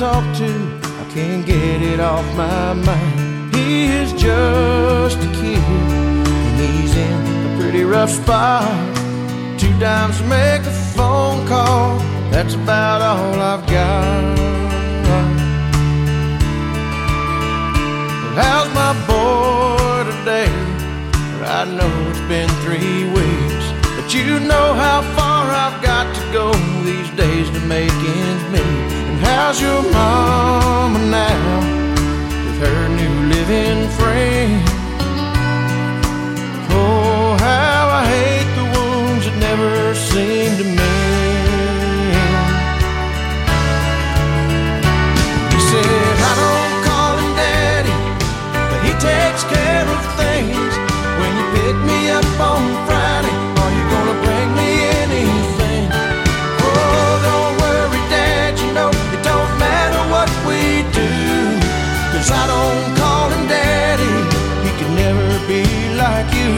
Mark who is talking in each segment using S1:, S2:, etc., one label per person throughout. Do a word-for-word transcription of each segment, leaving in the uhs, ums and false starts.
S1: talk to, I can't get it off my mind. He is just a kid, and he's in a pretty rough spot. Two dimes to make a phone call, that's about all I've got. How's my boy today? I know it's been three weeks, but you know how far I've got to go these days to make ends meet. And how's your mama now with her new living friend? Oh, how I hate the wounds that never seem to mend. He said, I don't call him daddy, but he takes care of things. When you pick me up on Friday, are you gonna bring me anything? Oh, don't worry, Dad, you know it don't matter what we do, 'cause I don't call him daddy, he can never be like you.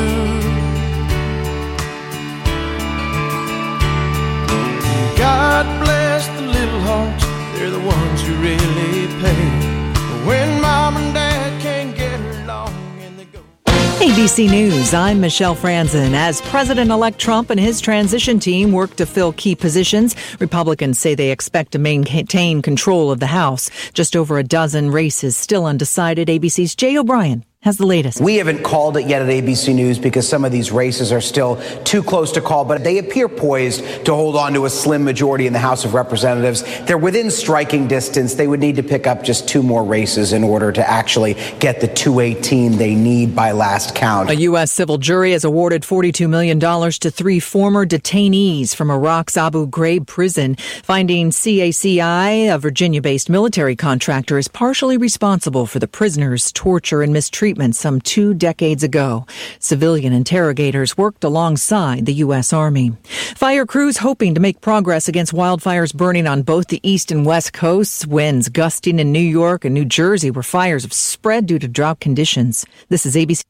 S1: God bless the little hearts, they're the ones who really pay. When Mom and Dad can't get along and they go.
S2: A B C News, I'm Michelle Franzen. As President-elect Trump and his transition team work to fill key positions, Republicans say they expect to maintain control of the House. Just over a dozen races still undecided. A B C's Jay O'Brien has the latest.
S3: We haven't called it yet at A B C News because some of these races are still too close to call, but they appear poised to hold on to a slim majority in the House of Representatives. They're within striking distance. They would need to pick up just two more races in order to actually get the two eighteen they need by last count.
S2: A U S civil jury has awarded forty-two million dollars to three former detainees from Iraq's Abu Ghraib prison, finding C A C I, a Virginia-based military contractor, is partially responsible for the prisoners' torture and mistreatment some two decades ago. Civilian interrogators worked alongside the U S Army. Fire crews hoping to make progress against wildfires burning on both the east and west coasts. Winds gusting in New York and New Jersey where fires have spread due to drought conditions. This is A B C.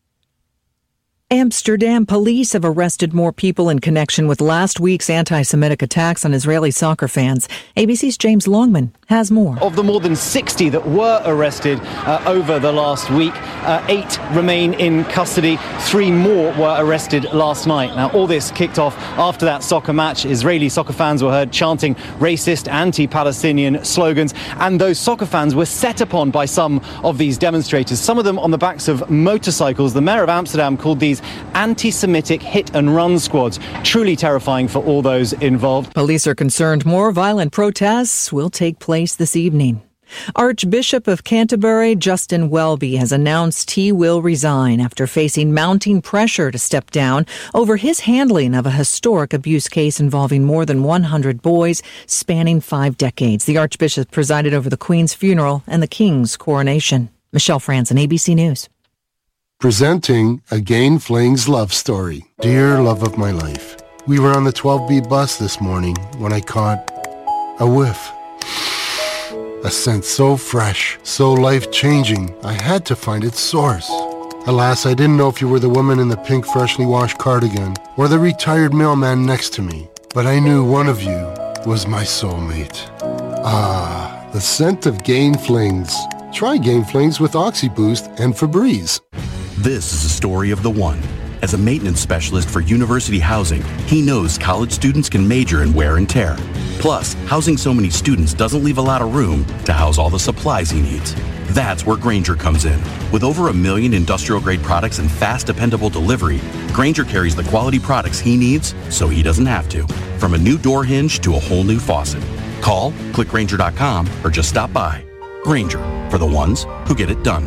S2: Amsterdam police have arrested more people in connection with last week's anti-Semitic attacks on Israeli soccer fans. A B C's James Longman has more.
S4: Of the more than sixty that were arrested uh, over the last week, uh, eight remain in custody. Three more were arrested last night. Now, all this kicked off after that soccer match. Israeli soccer fans were heard chanting racist, anti-Palestinian slogans, and those soccer fans were set upon by some of these demonstrators, some of them on the backs of motorcycles. The mayor of Amsterdam called these anti-Semitic hit-and-run squads. Truly terrifying for all those involved.
S2: Police are concerned more violent protests will take place this evening. Archbishop of Canterbury Justin Welby has announced he will resign after facing mounting pressure to step down over his handling of a historic abuse case involving more than one hundred boys spanning five decades. The Archbishop presided over the Queen's funeral and the King's coronation. Michelle Franzen, A B C News.
S5: Presenting Again Fling's love story. Dear love of my life, we were on the twelve B bus this morning when I caught a whiff. A scent so fresh, so life-changing, I had to find its source. Alas, I didn't know if you were the woman in the pink freshly washed cardigan or the retired mailman next to me, but I knew one of you was my soulmate. Ah, the scent of Gain Flings. Try Gain Flings with OxyBoost and Febreze.
S6: This is the story of the one. As a maintenance specialist for university housing, he knows college students can major in wear and tear. Plus, housing so many students doesn't leave a lot of room to house all the supplies he needs. That's where Grainger comes in. With over a million industrial-grade products and fast, dependable delivery, Grainger carries the quality products he needs so he doesn't have to. From a new door hinge to a whole new faucet. Call, click Grainger dot com, or just stop by. Grainger, for the ones who get it done.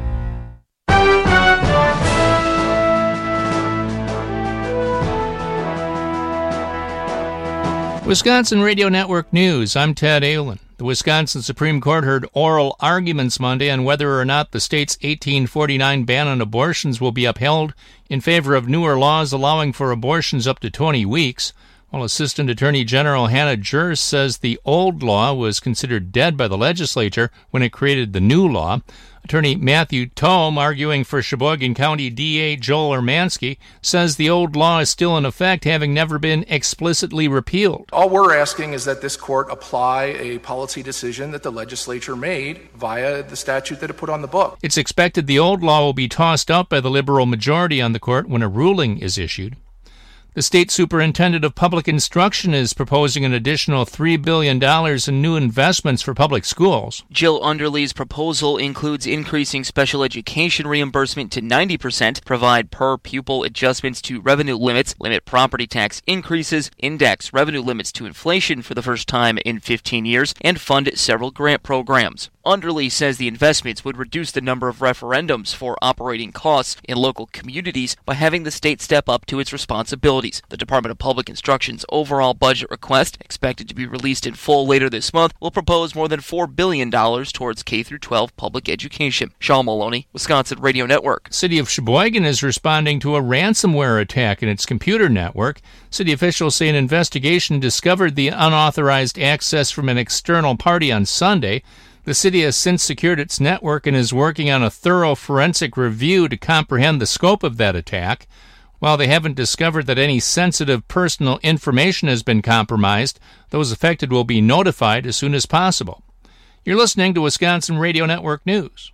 S7: Wisconsin Radio Network News, I'm Ted Aylin. The Wisconsin Supreme Court heard oral arguments Monday on whether or not the state's eighteen forty-nine ban on abortions will be upheld in favor of newer laws allowing for abortions up to twenty weeks. While Assistant Attorney General Hannah Jers says the old law was considered dead by the legislature when it created the new law. Attorney Matthew Tome, arguing for Sheboygan County D A Joel Ermansky, says the old law is still in effect, having never been explicitly repealed.
S8: All we're asking is that this court apply a policy decision that the legislature made via the statute that it put on the book.
S7: It's expected the old law will be tossed out by the Liberal majority on the court when a ruling is issued. The State Superintendent of Public Instruction is proposing an additional three billion dollars in new investments for public schools.
S9: Jill Underley's proposal includes increasing special education reimbursement to ninety percent, provide per-pupil adjustments to revenue limits, limit property tax increases, index revenue limits to inflation for the first time in fifteen years, and fund several grant programs. Underley says the investments would reduce the number of referendums for operating costs in local communities by having the state step up to its responsibilities. The Department of Public Instruction's overall budget request, expected to be released in full later this month, will propose more than four billion dollars towards K through twelve public education. Sean Maloney, Wisconsin Radio Network.
S7: City of Sheboygan is responding to a ransomware attack in its computer network. City officials say an investigation discovered the unauthorized access from an external party on Sunday. The city has since secured its network and is working on a thorough forensic review to comprehend the scope of that attack. While they haven't discovered that any sensitive personal information has been compromised, those affected will be notified as soon as possible. You're listening to Wisconsin Radio Network News.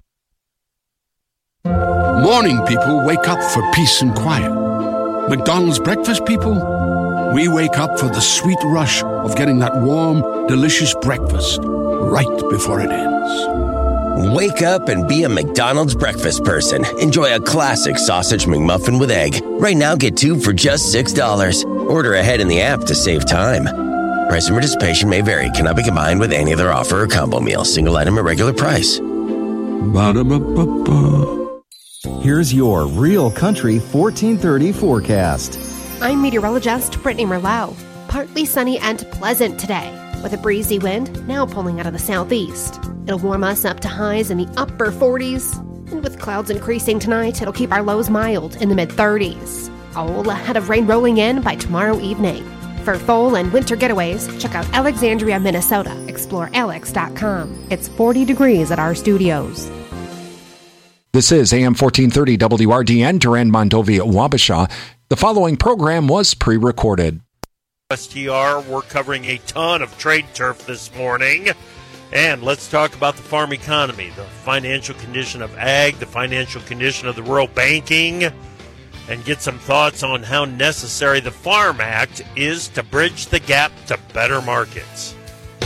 S10: Morning people wake up for peace and quiet. McDonald's breakfast people, we wake up for the sweet rush of getting that warm, delicious breakfast right before it ends.
S11: Wake up and be a McDonald's breakfast person. Enjoy a classic sausage McMuffin with egg. Right now, get two for just six dollars. Order ahead in the app to save time. Price and participation may vary. Cannot be combined with any other offer or combo meal. Single item at regular price.
S10: Ba-da-ba-ba-ba.
S12: Here's your Real Country fourteen thirty forecast.
S13: I'm meteorologist Brittany Merlot. Partly sunny and pleasant today, with a breezy wind now pulling out of the southeast. It'll warm us up to highs in the upper forties, and with clouds increasing tonight, it'll keep our lows mild in the mid-thirties. All ahead of rain rolling in by tomorrow evening. For fall and winter getaways, check out Alexandria, Minnesota. Explore alex dot com. It's forty degrees at our studios.
S14: This is A M fourteen thirty W R D N, Durand Mondovi at Wabasha. The following program was pre-recorded.
S15: S T R, we're covering a ton of trade turf this morning. And let's talk about the farm economy, the financial condition of ag, the financial condition of the rural banking, and get some thoughts on how necessary the Farm Act is to bridge the gap to better markets.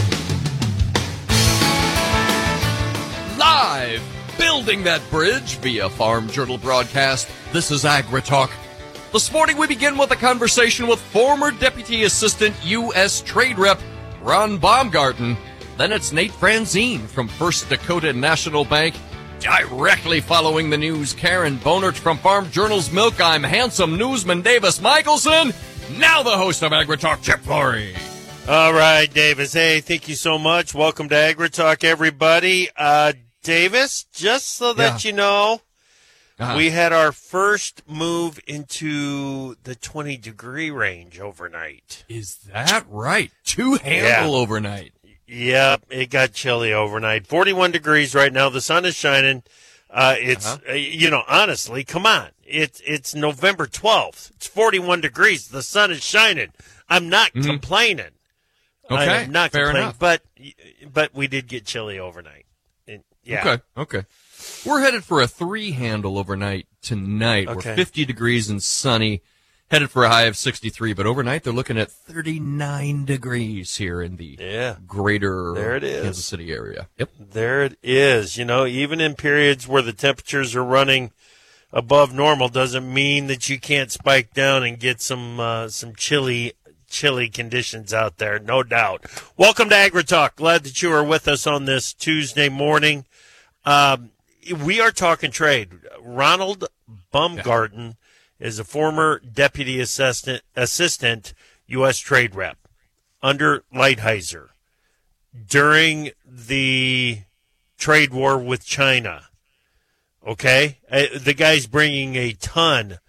S16: Live, building that bridge via Farm Journal broadcast, this is AgriTalk. This morning we begin with a conversation with former Deputy Assistant U S Trade Rep Ron Baumgarten. Then it's Nate Franzine from First Dakota National Bank. Directly following the news, Karen Bonert from Farm Journal's Milk. I'm handsome newsman Davis Michelson. Now the host of AgriTalk, Chip Flory.
S15: All right, Davis. Hey, thank you so much. Welcome to AgriTalk, everybody. Uh, Davis, just so that yeah. you know, uh-huh. we had our first move into the twenty-degree range overnight.
S16: Is that right? Two handle yeah. overnight.
S15: Yep, it got chilly overnight. forty-one degrees right now. The sun is shining. Uh, it's, uh-huh. uh, you know, honestly, come on. It's, it's November twelfth. It's forty-one degrees. The sun is shining. I'm not mm-hmm. complaining.
S16: Okay,
S15: I am not
S16: fair
S15: complaining.
S16: enough.
S15: But, but we did get chilly overnight. And, yeah.
S16: Okay, okay. We're headed for a three handle overnight tonight.
S15: Okay.
S16: We're fifty degrees and sunny. Headed for a high of sixty-three, but overnight they're looking at thirty-nine degrees here in the
S15: yeah.
S16: greater
S15: there it is.
S16: Kansas City area. Yep.
S15: There it is. You know, even in periods where the temperatures are running above normal doesn't mean that you can't spike down and get some uh, some chilly, chilly conditions out there, no doubt. Welcome to AgriTalk. Glad that you are with us on this Tuesday morning. Um, we are talking trade. Ronald Baumgarten yeah. is a former deputy assistant, assistant U S trade rep under Lighthizer during the trade war with China. Okay? Uh, the guy's bringing a ton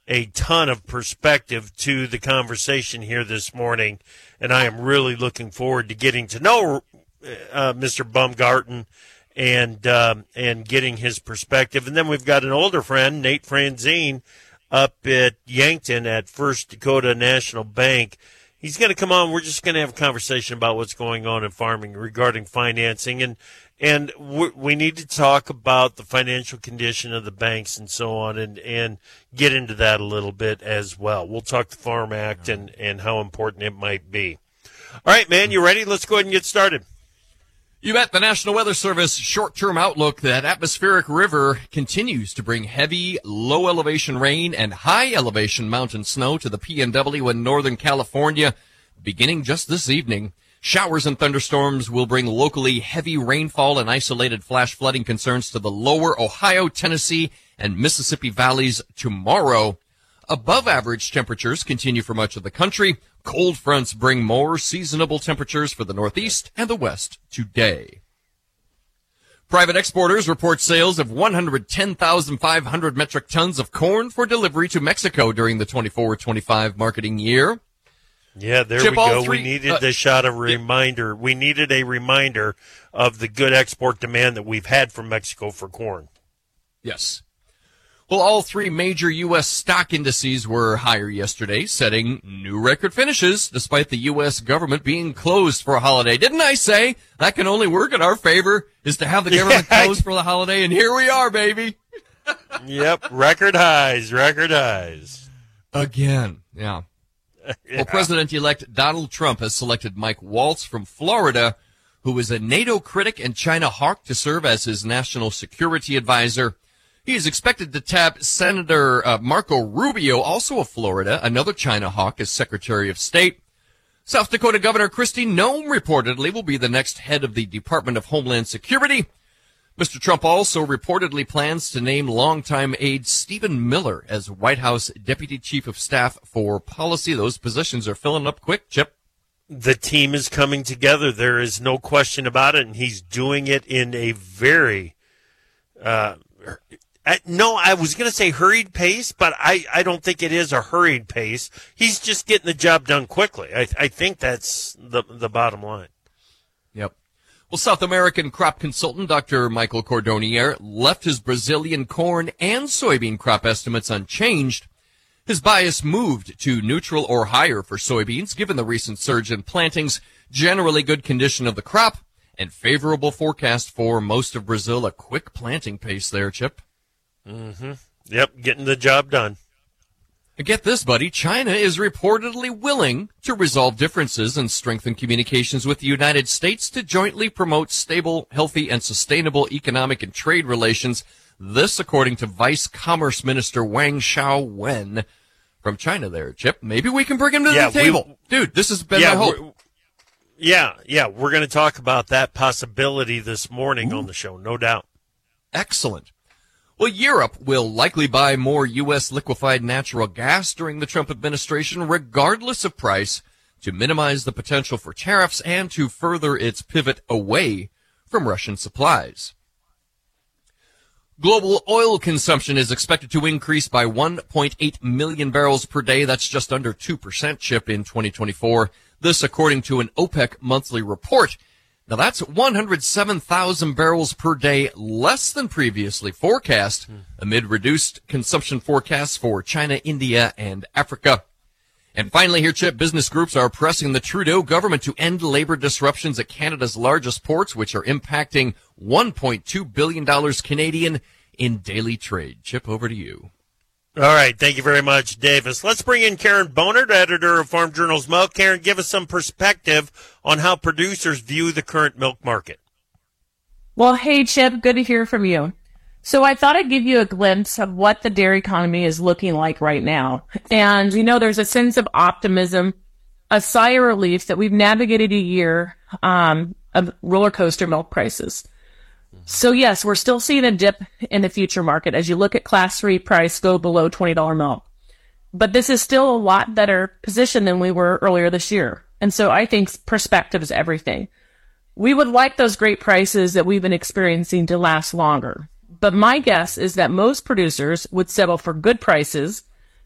S15: a ton of perspective to the conversation here this morning, and I am really looking forward to getting to know uh, Mister Baumgarten and um, and getting his perspective. And then we've got an older friend, Nate Franzine, up at Yankton at First Dakota National Bank. He's going to come on. We're just going to have a conversation about what's going on in farming regarding financing. And and we, we need to talk about the financial condition of the banks and so on, and, and get into that a little bit as well. We'll talk the Farm Act and, and how important it might be. All right, man, you ready? Let's go ahead and get started.
S16: You bet. The National Weather Service short-term outlook that atmospheric river continues to bring heavy, low-elevation rain and high-elevation mountain snow to the P N W in Northern California beginning just this evening. Showers and thunderstorms will bring locally heavy rainfall and isolated flash flooding concerns to the lower Ohio, Tennessee, and Mississippi valleys tomorrow. Above average temperatures continue for much of the country. Cold fronts bring more seasonable temperatures for the Northeast and the West today. Private exporters report sales of one hundred ten thousand five hundred metric tons of corn for delivery to Mexico during the twenty-four twenty-five marketing year.
S15: Yeah, there
S16: Chip,
S15: we go.
S16: three,
S15: we needed
S16: uh,
S15: the shot of reminder. Yeah. We needed a reminder of the good export demand that we've had from Mexico for corn.
S16: Yes. Well, all three major U S stock indices were higher yesterday, setting new record finishes despite the U S government being closed for a holiday. Didn't I say that can only work in our favor, is to have the government yeah. closed for the holiday? And here we are, baby.
S15: Yep, record highs, record highs.
S16: Again, yeah. Yeah. Well, President-elect Donald Trump has selected Mike Waltz from Florida, who is a NATO critic and China hawk, to serve as his national security advisor. He is expected to tap Senator uh, Marco Rubio, also of Florida, another China hawk, as Secretary of State. South Dakota Governor Kristi Noem reportedly will be the next head of the Department of Homeland Security. Mister Trump also reportedly plans to name longtime aide Stephen Miller as White House Deputy Chief of Staff for Policy. Those positions are filling up quick, Chip.
S15: The team is coming together. There is no question about it, and he's doing it in a very, uh, I, no, I was going to say hurried pace, but I, I don't think it is a hurried pace. He's just getting the job done quickly. I, I think that's the the bottom line.
S16: Yep. Well, South American crop consultant Doctor Michael Cordonier left his Brazilian corn and soybean crop estimates unchanged. His bias moved to neutral or higher for soybeans, given the recent surge in plantings, generally good condition of the crop, and favorable forecast for most of Brazil. A quick planting pace there, Chip.
S15: Mm-hmm. Yep, getting the job done.
S16: Get this, buddy. China is reportedly willing to resolve differences and strengthen communications with the United States to jointly promote stable, healthy, and sustainable economic and trade relations. This, according to Vice Commerce Minister Wang Xiaowen from China there, Chip. Maybe we can bring him to
S15: yeah,
S16: the table.
S15: We,
S16: Dude, this has been
S15: yeah,
S16: my hope.
S15: Yeah, yeah, we're going to talk about that possibility this morning Ooh. on the show, no doubt.
S16: Excellent. Well, Europe will likely buy more U S liquefied natural gas during the Trump administration, regardless of price, to minimize the potential for tariffs and to further its pivot away from Russian supplies. Global oil consumption is expected to increase by one point eight million barrels per day. That's just under two percent, Chip, in twenty twenty-four. This according to an OPEC monthly report. Now, that's one hundred seven thousand barrels per day less than previously forecast, amid reduced consumption forecasts for China, India, and Africa. And finally here, Chip, business groups are pressing the Trudeau government to end labor disruptions at Canada's largest ports, which are impacting one point two billion dollars Canadian in daily trade. Chip, over to you.
S15: All right. Thank you very much, Davis. Let's bring in Karen Bonert, editor of Farm Journal's Milk. Karen, give us some perspective on how producers view the current milk market.
S17: Well, hey, Chip, good to hear from you. So I thought I'd give you a glimpse of what the dairy economy is looking like right now. And, you know, there's a sense of optimism, a sigh of relief that we've navigated a year um, of roller coaster milk prices. So, yes, we're still seeing a dip in the future market as you look at class three price go below twenty dollars milk. But this is still a lot better position than we were earlier this year. And so I think perspective is everything. We would like those great prices that we've been experiencing to last longer. But my guess is that most producers would settle for good prices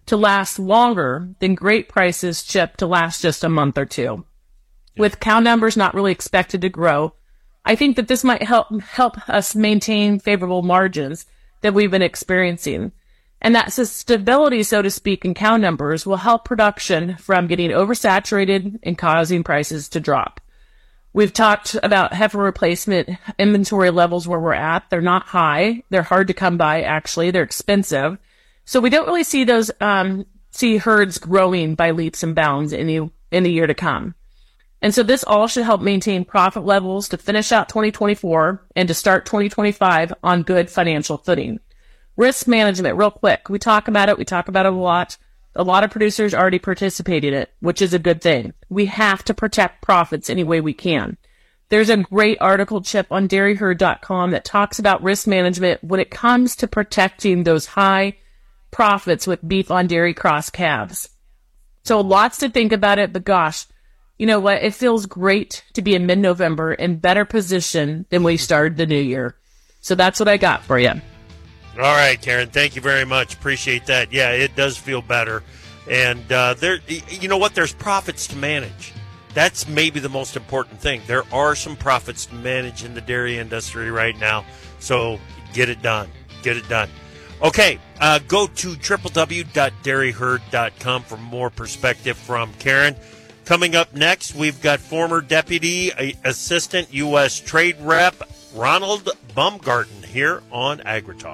S17: to last longer than great prices chip to last just a month or two. Yeah. With cow numbers not really expected to grow, I think that this might help help us maintain favorable margins that we've been experiencing. And that stability, so to speak, in cow numbers will help production from getting oversaturated and causing prices to drop. We've talked about heifer replacement inventory levels where we're at. They're not high. They're hard to come by, actually. They're expensive. So we don't really see those, um, see herds growing by leaps and bounds in the, in the year to come. And so this all should help maintain profit levels to finish out twenty twenty-four and to start twenty twenty-five on good financial footing. Risk management, real quick. We talk about it. We talk about it a lot. A lot of producers already participate in it, which is a good thing. We have to protect profits any way we can. There's a great article, Chip, on dairy herd dot com that talks about risk management when it comes to protecting those high profits with beef on dairy cross calves. So lots to think about it, but gosh, you know what? It feels great to be in mid-November in better position than we started the new year. So that's what I got for you.
S15: All right, Karen, thank you very much. Appreciate that. Yeah, it does feel better. And uh, there, you know what? There's profits to manage. That's maybe the most important thing. There are some profits to manage in the dairy industry right now. So get it done. Get it done. Okay, uh, go to w w w dot dairy herd dot com for more perspective from Karen. Coming up next, we've got former Deputy Assistant U S Trade Rep Ronald Baumgarten here on AgriTalk.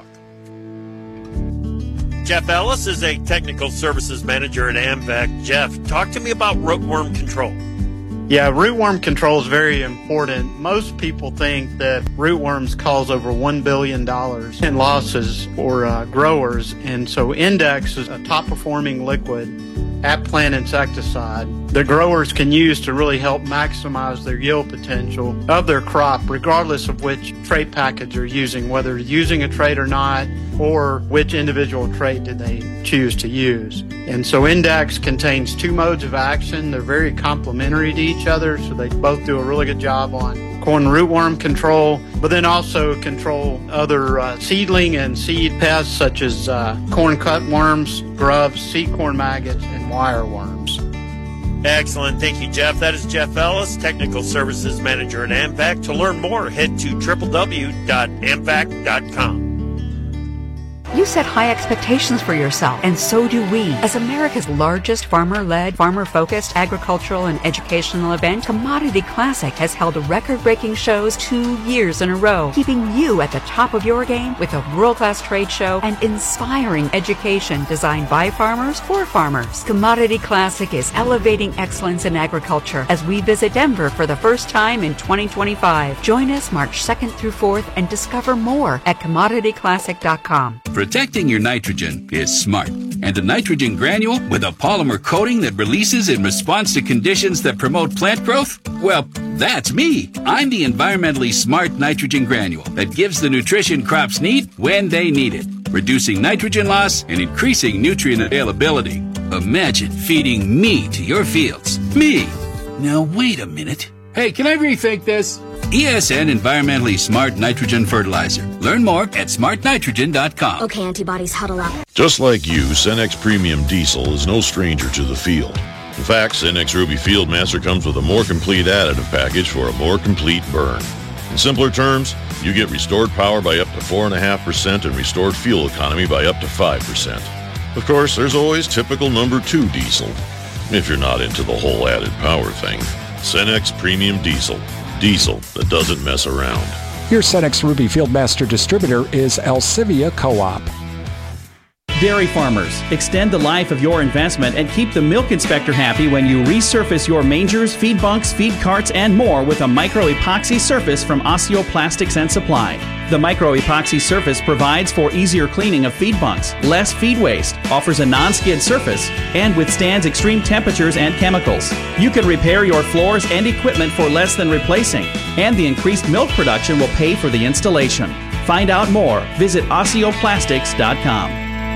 S15: Jeff Ellis is a Technical Services Manager at AMVAC. Jeff, talk to me about rootworm control.
S18: Yeah, rootworm control is very important. Most people think that rootworms cause over one billion dollars in losses for uh, growers, and so Index is a top-performing liquid at-plant insecticide that growers can use to really help maximize their yield potential of their crop, regardless of which trait package they're using, whether using a trait or not, or which individual trait did they choose to use. And so Index contains two modes of action. They're very complementary to each other, so they both do a really good job on corn rootworm control, but then also control other uh, seedling and seed pests such as uh, corn cutworms, grubs, seed corn maggots, and wireworms.
S15: Excellent. Thank you, Jeff. That is Jeff Ellis, Technical Services Manager at AMVAC. To learn more, head to w w w dot amvac dot com.
S19: You set high expectations for yourself, and so do we. As America's largest farmer-led, farmer-focused agricultural and educational event, Commodity Classic has held record-breaking shows two years in a row, keeping you at the top of your game with a world-class trade show and inspiring education designed by farmers for farmers. Commodity Classic is elevating excellence in agriculture as we visit Denver for the first time in twenty twenty-five. Join us March second through fourth and discover more at commodity classic dot com.
S20: Protecting your nitrogen is smart. And a nitrogen granule with a polymer coating that releases in response to conditions that promote plant growth? Well, that's me. I'm the environmentally smart nitrogen granule that gives the nutrition crops need when they need it, reducing nitrogen loss and increasing nutrient availability. Imagine feeding me to your fields. Me. Now, wait a minute.
S21: Hey, can I rethink this?
S20: E S N Environmentally Smart Nitrogen Fertilizer. Learn more at smart nitrogen dot com.
S22: Okay, antibodies, huddle up.
S23: Just like you, Cenex Premium Diesel is no stranger to the field. In fact, Cenex Ruby Fieldmaster comes with a more complete additive package for a more complete burn. In simpler terms, you get restored power by up to four point five percent and restored fuel economy by up to five percent. Of course, there's always typical number two diesel, if you're not into the whole added power thing. Cenex Premium Diesel. Diesel that doesn't mess around.
S14: Your Cenex Ruby Fieldmaster distributor is Alcivia Co-op.
S24: Dairy farmers, extend the life of your investment and keep the milk inspector happy when you resurface your mangers, feed bunks, feed carts, and more with a micro-epoxy surface from Osseo Plastics and Supply. The micro-epoxy surface provides for easier cleaning of feed bunks, less feed waste, offers a non-skid surface, and withstands extreme temperatures and chemicals. You can repair your floors and equipment for less than replacing, and the increased milk production will pay for the installation. Find out more. Visit osseo plastics dot com.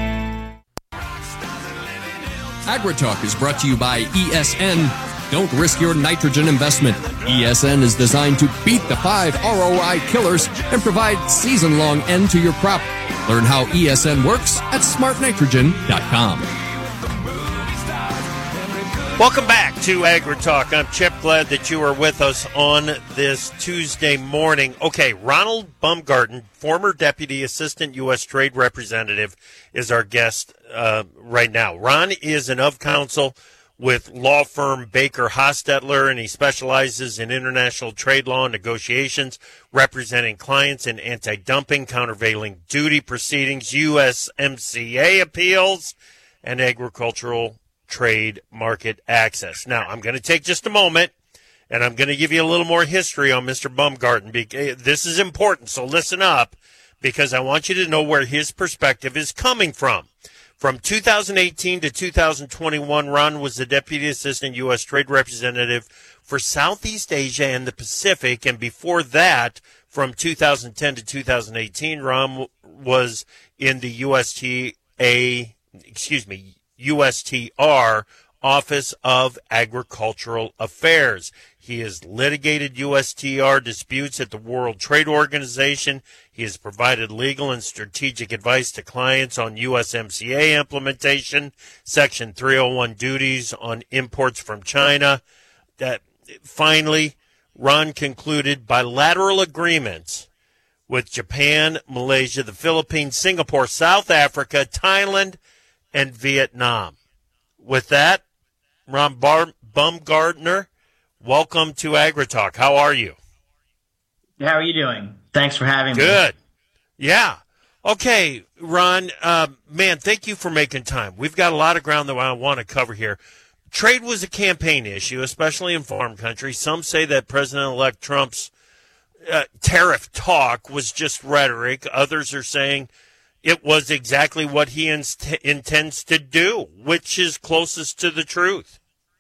S16: AgriTalk is brought to you by E S N. Don't risk your nitrogen investment. E S N is designed to beat the five R O I killers and provide season-long end to your crop. Learn how E S N works at smart nitrogen dot com.
S15: Welcome back to AgriTalk. I'm Chip. Glad that you are with us on this Tuesday morning. Okay, Ronald Baumgarten, former Deputy Assistant U S Trade Representative, is our guest uh, right now. Ron is an of counsel with law firm Baker Hostetler, and he specializes in international trade law and negotiations, representing clients in anti-dumping, countervailing duty proceedings, U S M C A appeals, and agricultural trade market access. Now, I'm going to take just a moment, and I'm going to give you a little more history on Mister Baumgarten. This is important, so listen up, because I want you to know where his perspective is coming from. From two thousand eighteen to two thousand twenty-one, Ron was the Deputy Assistant U S Trade Representative for Southeast Asia and the Pacific, and before that, from two thousand ten to two thousand eighteen, Ron was in the U S T A, excuse me, U S T R, Office of Agricultural Affairs. He has litigated U S T R disputes at the World Trade Organization. He has provided legal and strategic advice to clients on U S M C A implementation, Section three oh one duties on imports from China. That finally, Ron concluded bilateral agreements with Japan, Malaysia, the Philippines, Singapore, South Africa, Thailand, and Vietnam. With that, Ron Bar- Baumgartner, welcome to AgriTalk. How are you?
S1: How are you doing? Thanks for having me.
S15: Good. Yeah. Okay, Ron, uh, man, thank you for making time. We've got a lot of ground that I want to cover here. Trade was a campaign issue, especially in farm country. Some say that President-elect Trump's uh, tariff talk was just rhetoric. Others are saying it was exactly what he inst- intends to do. Which is closest to the truth?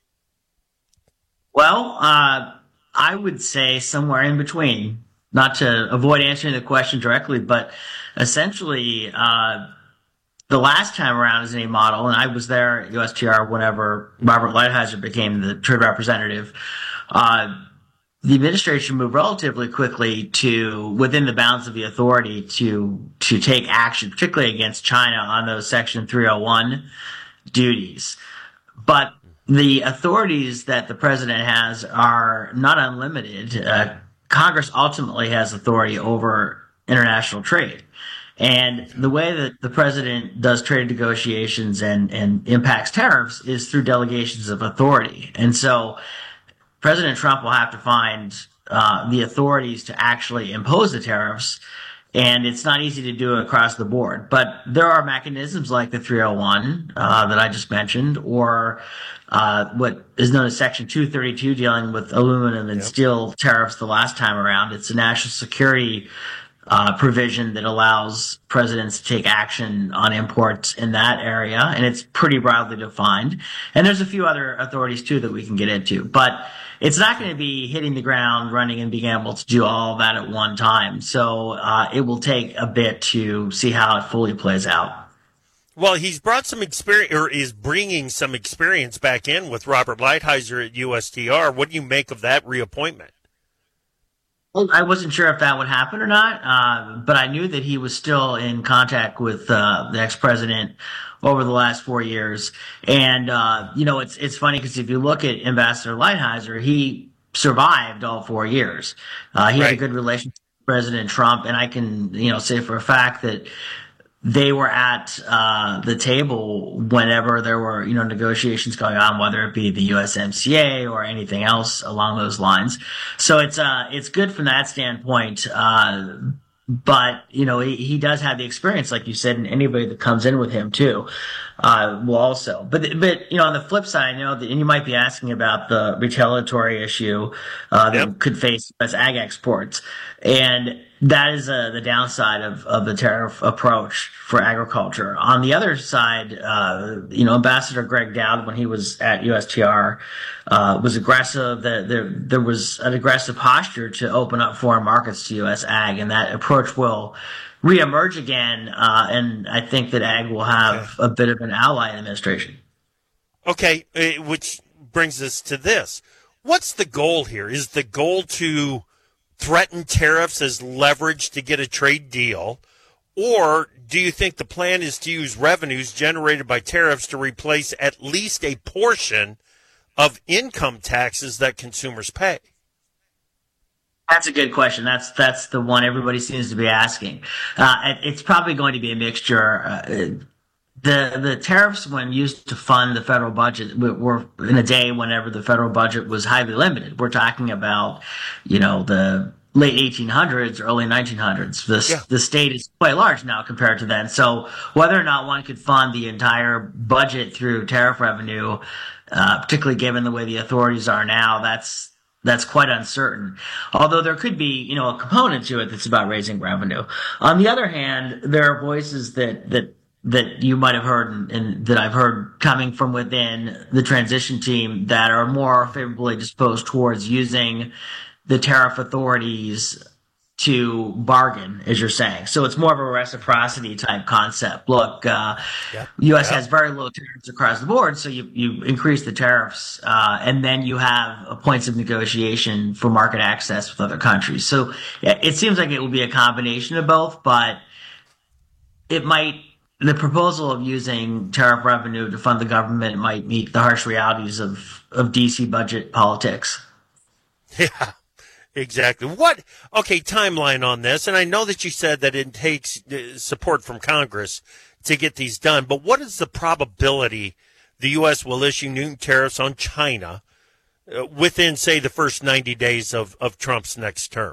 S1: Well, uh, I would say somewhere in between. Not to avoid answering the question directly, but essentially, uh, the last time around as any model, and I was there at U S T R whenever Robert Lighthizer became the trade representative, uh, the administration moved relatively quickly to, within the bounds of the authority, to to take action, particularly against China on those Section three oh one duties. But the authorities that the president has are not unlimited. Uh, Congress ultimately has authority over international trade. And the way that the president does trade negotiations and, and impacts tariffs is through delegations of authority. And so President Trump will have to find uh, the authorities to actually impose the tariffs, and it's not easy to do across the board. But there are mechanisms like the three oh one uh, that I just mentioned, or uh, what is known as Section two thirty-two, dealing with aluminum and yep. steel tariffs the last time around. It's a national security uh, provision that allows presidents to take action on imports in that area, and it's pretty broadly defined. And there's a few other authorities, too, that we can get into. But it's not going to be hitting the ground running and being able to do all of that at one time. So uh, it will take a bit to see how it fully plays out.
S15: Well, he's brought some experience, or is bringing some experience back in with Robert Lighthizer at U S T R. What do you make of that reappointment?
S1: Well, I wasn't sure if that would happen or not, uh, but I knew that he was still in contact with uh, the ex-president over the last four years. And, uh, you know, it's it's funny because if you look at Ambassador Lighthizer, he survived all four years. Uh, he right. had a good relationship with President Trump, and I can, you know, say for a fact that they were at uh, the table whenever there were, you know, negotiations going on, whether it be the U S M C A or anything else along those lines. So it's uh, it's good from that standpoint. Uh, but, you know, he, he does have the experience, like you said, and anybody that comes in with him, too, uh, will also. But, but you know, on the flip side, you know, and you might be asking about the retaliatory issue uh, that yep. could face U S ag exports. And that is uh, the downside of, of the tariff approach for agriculture. On the other side, uh, you know, Ambassador Greg Dowd, when he was at U S T R, uh, was aggressive. There, there, there was an aggressive posture to open up foreign markets to U S ag, and that approach will reemerge again. Uh, and I think that ag will have okay. a bit of an ally in the administration.
S15: Okay, uh, which brings us to this. What's the goal here? Is the goal to threaten tariffs as leverage to get a trade deal? Or do you think the plan is to use revenues generated by tariffs to replace at least a portion of income taxes that consumers pay?
S1: That's a good question. That's that's the one everybody seems to be asking. Uh, it's probably going to be a mixture. Uh, the the tariffs, when used to fund the federal budget, were in a day whenever the federal budget was highly limited. We're talking about, you know, the late eighteen hundreds, early nineteen hundreds. The, yeah. the state is quite large now compared to then. So whether or not one could fund the entire budget through tariff revenue, uh, particularly given the way the authorities are now, that's That's quite uncertain. Although there could be, you know, a component to it that's about raising revenue. On the other hand, there are voices that that that you might have heard and, and that I've heard coming from within the transition team that are more favorably disposed towards using the tariff authorities to bargain, as you're saying. So it's more of a reciprocity type concept. Look, uh, yeah. U S yeah. has very low tariffs across the board, so you, you increase the tariffs, uh, and then you have points of negotiation for market access with other countries. So it seems like it will be a combination of both, but it might, the proposal of using tariff revenue to fund the government might meet the harsh realities of, of D C budget politics.
S15: Yeah. Exactly. What, okay, timeline on this, and I know that you said that it takes support from Congress to get these done, but what is the probability the U S will issue new tariffs on China uh, within, say, the first ninety days of, of Trump's next term?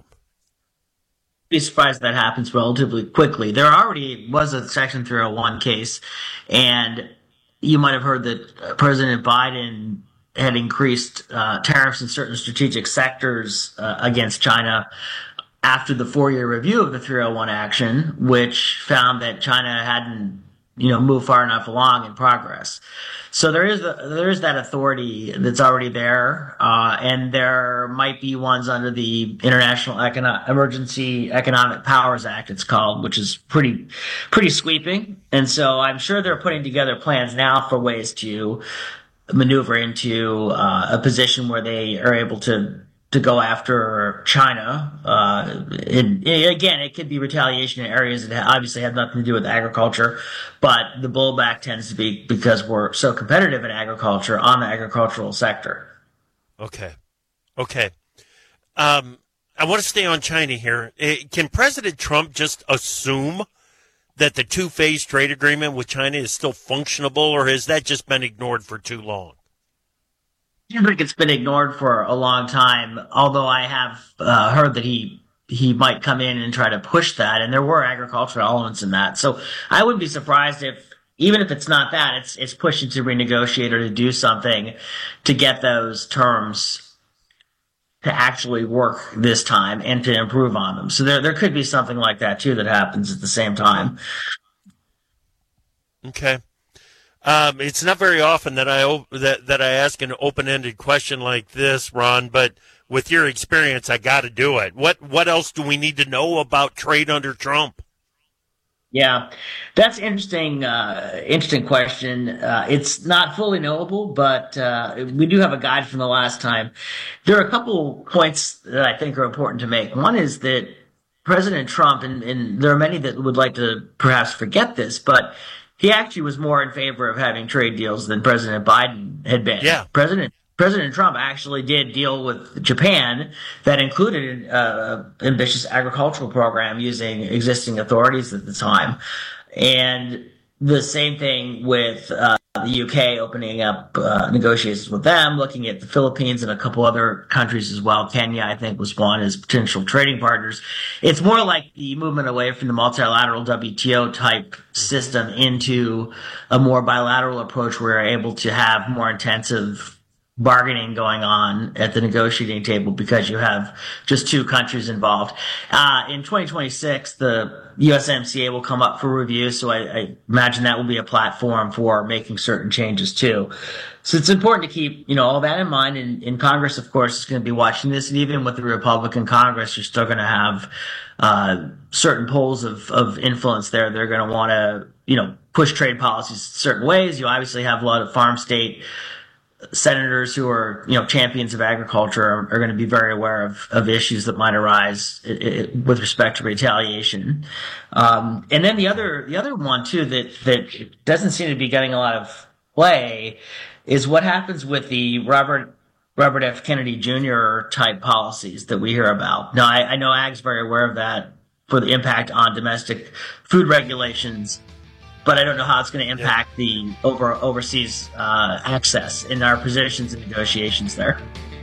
S1: Be surprised if that happens relatively quickly. There already was a Section three oh one case, and you might have heard that President Biden had increased uh, tariffs in certain strategic sectors uh, against China after the four-year review of the three oh one action, which found that China hadn't, you know, moved far enough along in progress. So there is a, there is that authority that's already there, uh, and there might be ones under the International Econo- Emergency Economic Powers Act, it's called, which is pretty pretty sweeping. And so I'm sure they're putting together plans now for ways to maneuver into uh, a position where they are able to to go after China. Uh, and, and again, it could be retaliation in areas that obviously have nothing to do with agriculture, but the blowback tends to be because we're so competitive in agriculture on the agricultural sector.
S15: Okay. Okay. Um, I want to stay on China here. Can President Trump just assume that the two-phase trade agreement with China is still functionable, or has that just been ignored for too long?
S1: I think it's been ignored for a long time, although I have uh, heard that he he might come in and try to push that, and there were agricultural elements in that. So I wouldn't be surprised if, even if it's not that, it's it's pushing to renegotiate or to do something to get those terms to actually work this time and to improve on them. So there there could be something like that, too, that happens at the same time.
S15: Okay. Um, it's not very often that I op- that, that I ask an open-ended question like this, Ron, but with your experience, I got to do it. What what else do we need to know about trade under Trump?
S1: Yeah, that's interesting. Uh, interesting question. Uh, it's not fully knowable, but uh, we do have a guide from the last time. There are a couple points that I think are important to make. One is that President Trump, and, and there are many that would like to perhaps forget this, but he actually was more in favor of having trade deals than President Biden had been.
S15: Yeah,
S1: President. President Trump actually did deal with Japan that included an ambitious agricultural program using existing authorities at the time. And the same thing with uh, the U K opening up uh, negotiations with them, looking at the Philippines and a couple other countries as well. Kenya, I think, was one as potential trading partners. It's more like the movement away from the multilateral W T O type system into a more bilateral approach where we're able to have more intensive bargaining going on at the negotiating table because you have just two countries involved. Uh, in twenty twenty-six, the U S M C A will come up for review, so I, I imagine that will be a platform for making certain changes too. So it's important to keep, you know, all that in mind. And in Congress, of course, is going to be watching this. And even with the Republican Congress, you're still going to have uh, certain poles of, of influence there. They're going to want to, you know, push trade policies certain ways. You obviously have a lot of farm state senators who are, you know, champions of agriculture are, are going to be very aware of, of issues that might arise it, it, with respect to retaliation. Um, and then the other, the other one too that, that doesn't seem to be getting a lot of play is what happens with the Robert Robert F. Kennedy Junior type policies that we hear about. Now, I, I know Ag's very aware of that for the impact on domestic food regulations, but I don't know how it's going to impact yeah. the over overseas uh, access in our positions and negotiations there.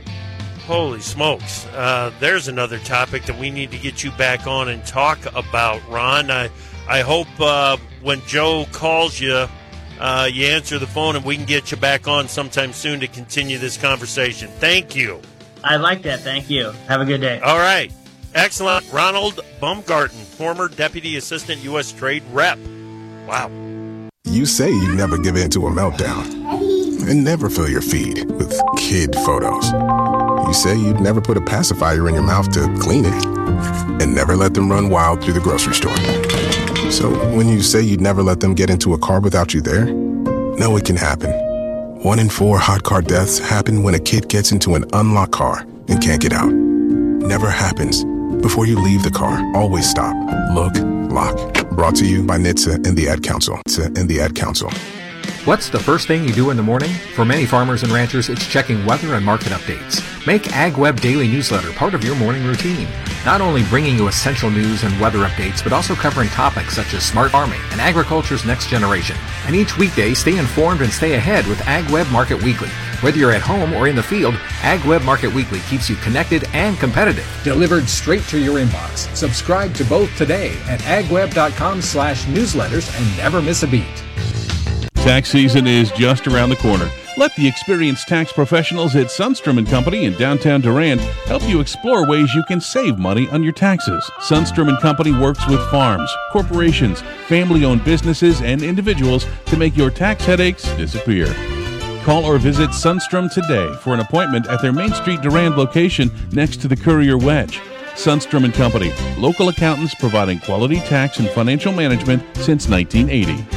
S15: Holy smokes. Uh, there's another topic that we need to get you back on and talk about, Ron. I, I hope uh, when Joe calls you, uh, you answer the phone and we can get you back on sometime soon to continue this conversation. Thank you.
S1: I like that. Thank you. Have a good day.
S15: All right. Excellent. Ronald Baumgarten, former Deputy Assistant U S Trade Rep. Wow.
S2: You say you never give in to a meltdown and never fill your feed with kid photos. You say you'd never put a pacifier in your mouth to clean it and never let them run wild through the grocery store. So when you say you'd never let them get into a car without you there, know it can happen. One in four hot car deaths happen when a kid gets into an unlocked car and can't get out. Never happens. Before you leave the car, always stop, look, lock. Brought to you by N H T S A and the Ad Council. N H T S A and the Ad Council.
S14: What's the first thing you do in the morning? For many farmers and ranchers, it's checking weather and market updates. Make AgWeb Daily Newsletter part of your morning routine. Not only bringing you essential news and weather updates, but also covering topics such as smart farming and agriculture's next generation. And each weekday, stay informed and stay ahead with AgWeb Market Weekly. Whether you're at home or in the field, AgWeb Market Weekly keeps you connected and competitive.
S12: Delivered straight to your inbox. Subscribe to both today at agweb.com slash newsletters and never miss a beat.
S3: Tax season is just around the corner. Let the experienced tax professionals at Sundstrom and Company in downtown Durand help you explore ways you can save money on your taxes. Sundstrom and Company works with farms, corporations, family-owned businesses, and individuals to make your tax headaches disappear. Call or visit Sundstrom today for an appointment at their Main Street Durand location next to the Courier Wedge. Sundstrom and Company, local accountants providing quality tax and financial management since nineteen eighty.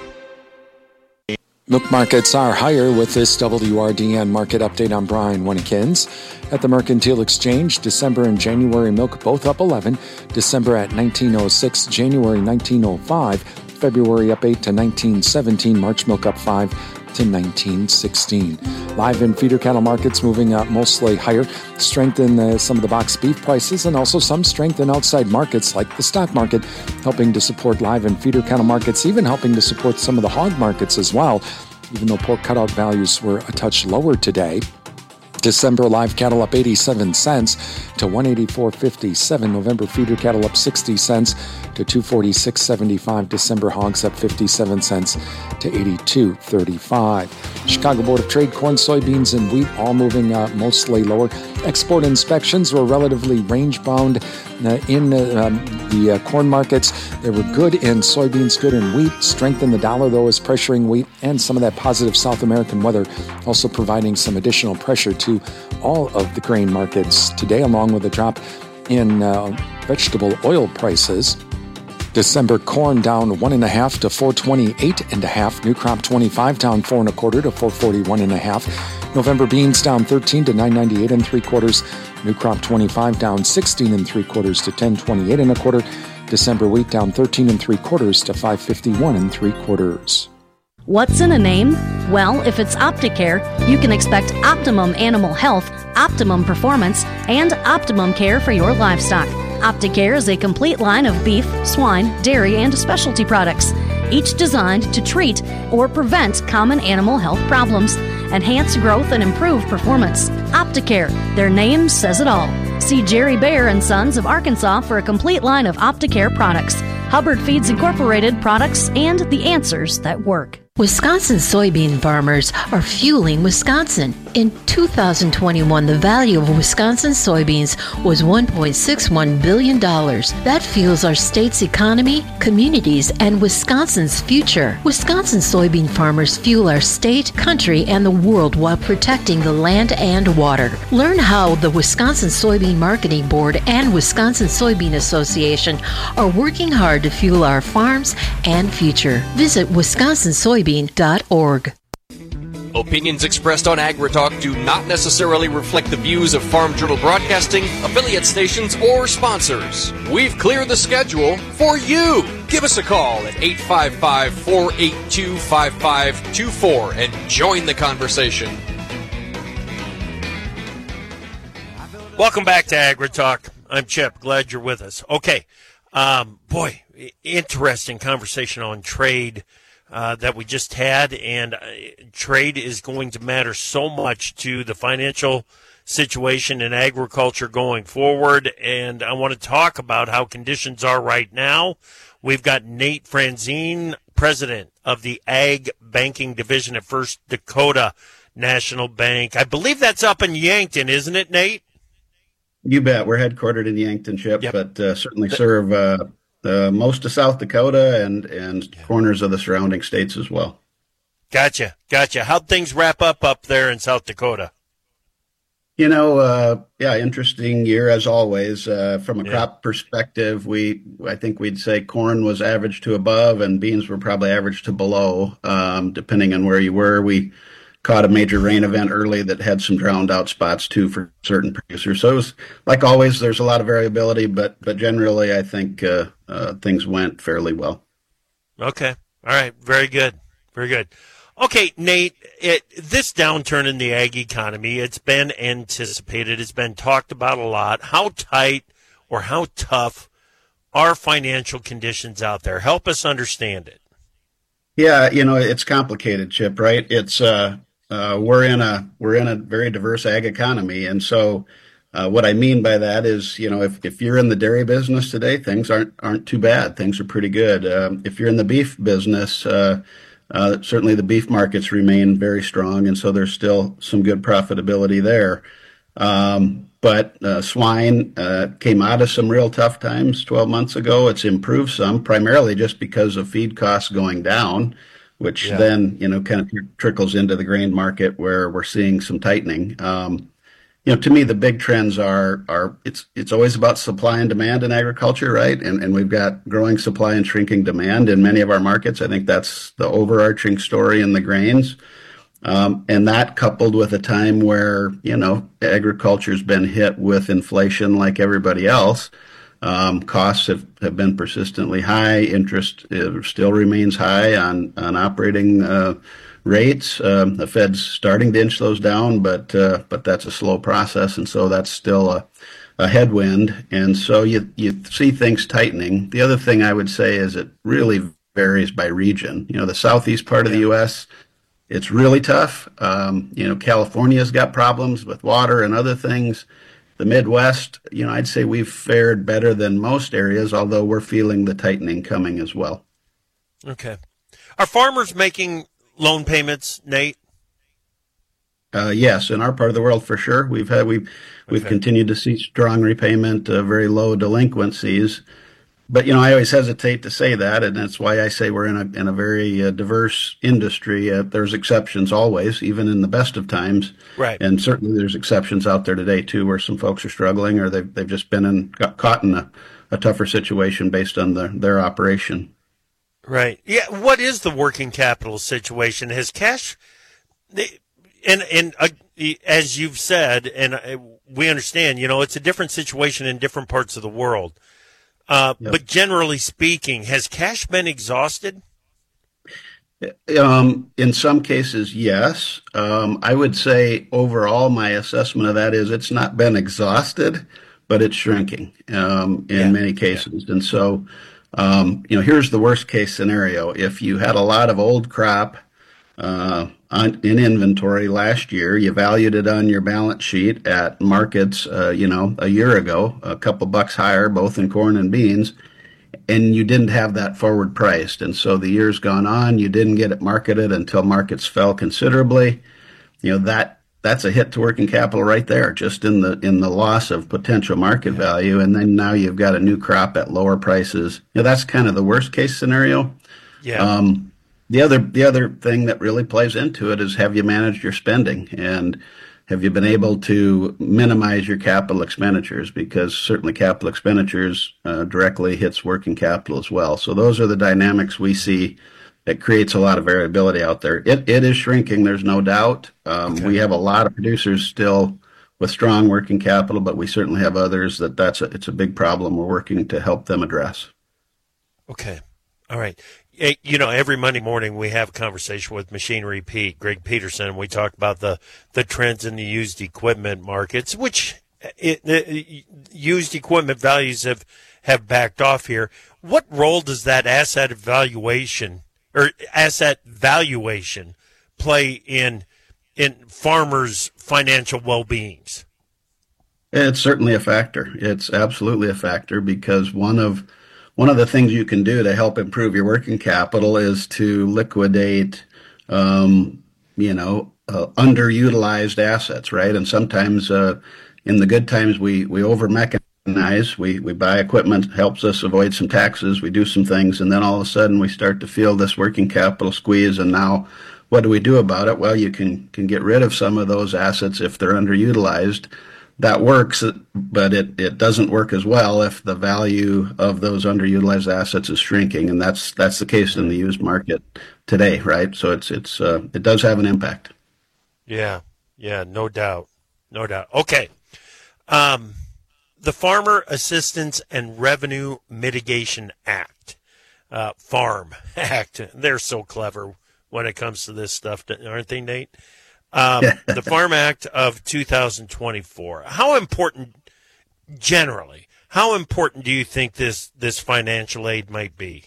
S14: Milk markets are higher with this W R D N market update. I'm Brian Winnikins. At the Mercantile Exchange, December and January milk both up eleven. December at nineteen oh six, January nineteen oh five. February up eight to nineteen seventeen. March milk up five to nineteen sixteen. Live and feeder cattle markets moving up mostly higher. Strength in uh, some of the box beef prices and also some strength in outside markets like the stock market, helping to support live and feeder cattle markets, even helping to support some of the hog markets as well, even though pork cutout values were a touch lower today. December live cattle up eighty-seven cents to one eighty-four fifty-seven. November feeder cattle up sixty cents to two forty-six seventy-five. December hogs up fifty-seven cents to eighty-two thirty-five. Chicago Board of Trade corn, soybeans, and wheat all moving uh, mostly lower. Export inspections were relatively range-bound uh, in uh, um, the uh, corn markets. They were good in soybeans, good in wheat. Strength in the dollar, though, is pressuring wheat, and some of that positive South American weather also providing some additional pressure to all of the grain markets today, along with a drop in uh, vegetable oil prices. December corn down one and a half to four twenty-eight and a half. New crop twenty-five down four and a quarter to four forty-one and a half. November beans down thirteen to nine ninety-eight and three quarters. New crop twenty-five down sixteen and three quarters to ten twenty-eight and a quarter. December wheat down thirteen and three quarters to five fifty-one and three quarters.
S4: What's in a name? Well, if it's Opticare, you can expect optimum animal health, optimum performance, and optimum care for your livestock. Opticare is a complete line of beef, swine, dairy, and specialty products, each designed to treat or prevent common animal health problems, enhance growth, and improve performance. Opticare, their name says it all. See Jerry Bear and Sons of Arkansas for a complete line of Opticare products, Hubbard Feeds Incorporated products, and the answers that work.
S22: Wisconsin soybean farmers are fueling Wisconsin. In two thousand twenty-one, the value of Wisconsin soybeans was one point six one billion dollars. That fuels our state's economy, communities, and Wisconsin's future. Wisconsin soybean farmers fuel our state, country, and the world while protecting the land and water. Learn how the Wisconsin Soybean Marketing Board and Wisconsin Soybean Association are working hard to fuel our farms and future. Visit wisconsin soybean dot org.
S16: Opinions expressed on AgriTalk do not necessarily reflect the views of Farm Journal Broadcasting, affiliate stations, or sponsors. We've cleared the schedule for you. Get Give us a call at eight five five, four eight two, five five two four and join the conversation.
S15: Welcome back to AgriTalk. I'm Chip. Glad you're with us. Okay. Um, boy, interesting conversation on trade uh, that we just had. And uh, trade is going to matter so much to the financial situation in agriculture going forward. And I want to talk about how conditions are right now. We've got Nate Franzine, president of the Ag Banking Division at First Dakota National Bank. I believe that's up in Yankton, isn't it, Nate?
S5: You bet. We're headquartered in Yankton, Chip, yep. but uh, certainly serve uh, uh, most of South Dakota and, and yeah. corners of the surrounding states as well.
S15: Gotcha. Gotcha. How'd things wrap up up there in South Dakota?
S5: You know, uh, yeah, interesting year as always. Uh, from a yeah. crop perspective, we I think we'd say corn was average to above and beans were probably average to below, um, depending on where you were. We caught a major rain event early that had some drowned out spots too for certain producers. So it was, like always, there's a lot of variability, but but generally I think uh, uh, things went fairly well.
S15: Okay. All right. Very good. Very good. Okay, Nate, it, this downturn in the ag economy, it's been anticipated. It's been talked about a lot. How tight or how tough are financial conditions out there? Help us understand it.
S5: Yeah, you know, it's complicated, Chip, right? It's uh, uh, we're in a we're in a very diverse ag economy, and so uh, what I mean by that is, you know, if, if you're in the dairy business today, things aren't aren't too bad. Things are pretty good. Um, if you're in the beef business, uh, Uh, certainly the beef markets remain very strong, and so there's still some good profitability there. Um, but uh, swine uh, came out of some real tough times twelve months ago. It's improved some, primarily just because of feed costs going down, which yeah. then, you know, kind of tr- trickles into the grain market where we're seeing some tightening. Um, you know, to me, the big trends are, are it's it's always about supply and demand in agriculture, right? And and we've got growing supply and shrinking demand in many of our markets. I think that's the overarching story in the grains. Um, and that coupled with a time where, you know, agriculture's been hit with inflation like everybody else. Um, costs have, have been persistently high. Interest uh, still remains high on, on operating uh rates. Um, the Fed's starting to inch those down, but uh, but that's a slow process, and so that's still a, a headwind. And so you you see things tightening. The other thing I would say is it really varies by region. You know, the southeast part of the U S, it's really tough. Um, you know, California's got problems with water and other things. The Midwest, you know, I'd say we've fared better than most areas, although we're feeling the tightening coming as well.
S15: Okay. Are farmers making loan payments, Nate?
S5: Uh, yes, in our part of the world for sure. We've had we've we've okay. continued to see strong repayment, uh, very low delinquencies. But you know, I always hesitate to say that, and that's why I say we're in a in a very uh, diverse industry. Uh, there's exceptions always, even in the best of times.
S15: Right.
S5: And certainly there's exceptions out there today too, where some folks are struggling, or they've they've just been in got caught in a, a tougher situation based on the, their operation.
S15: Right. Yeah. What is the working capital situation? Has cash, and and uh, as you've said, and uh, we understand, you know, it's a different situation in different parts of the world. Uh, yep. But generally speaking, has cash been exhausted?
S5: Um, in some cases, yes. Um, I would say overall, my assessment of that is it's not been exhausted, but it's shrinking um, in yeah. many cases. Yeah. And so, um, you know, here's the worst case scenario. If you had a lot of old crop uh, on, in inventory last year, you valued it on your balance sheet at markets, uh, you know, a year ago, a couple bucks higher, both in corn and beans, and you didn't have that forward priced. And so the year's gone on, you didn't get it marketed until markets fell considerably. You know, that that's a hit to working capital right there, just in the in the loss of potential market yeah. value. And then now you've got a new crop at lower prices. You know, that's kind of the worst case scenario.
S15: Yeah.
S5: Um, the other the other thing that really plays into it is, have you managed your spending, and have you been able to minimize your capital expenditures? Because certainly capital expenditures uh, directly hits working capital as well. So those are the dynamics we see. It creates a lot of variability out there. It it is shrinking, there's no doubt. Um, okay. We have a lot of producers still with strong working capital, but we certainly have others that that's a, it's a big problem we're working to help them address.
S15: Okay. All right. You know, every Monday morning we have a conversation with Machinery Pete, Greg Peterson. We talk about the, the trends in the used equipment markets, which it, it, used equipment values have, have backed off here. What role does that asset valuation or asset valuation play in in farmers' financial well-beings?
S5: It's certainly a factor. It's absolutely a factor because one of One of the things you can do to help improve your working capital is to liquidate, um, you know, uh, underutilized assets, right? And sometimes uh, in the good times we, we over-mechanize, we, we buy equipment, helps us avoid some taxes, we do some things, and then all of a sudden we start to feel this working capital squeeze, and now what do we do about it? Well, you can, can get rid of some of those assets if they're underutilized. That works, but it, it doesn't work as well if the value of those underutilized assets is shrinking, and that's that's the case in the used market today, right? So it's it's uh, it does have an impact.
S15: Yeah, yeah, no doubt, no doubt. Okay, um, the Farmer Assistance and Revenue Mitigation Act, uh, FARM Act. They're so clever when it comes to this stuff, aren't they, Nate? Um, the Farm Act of two thousand twenty-four. How important, generally, how important do you think this, this financial aid might be?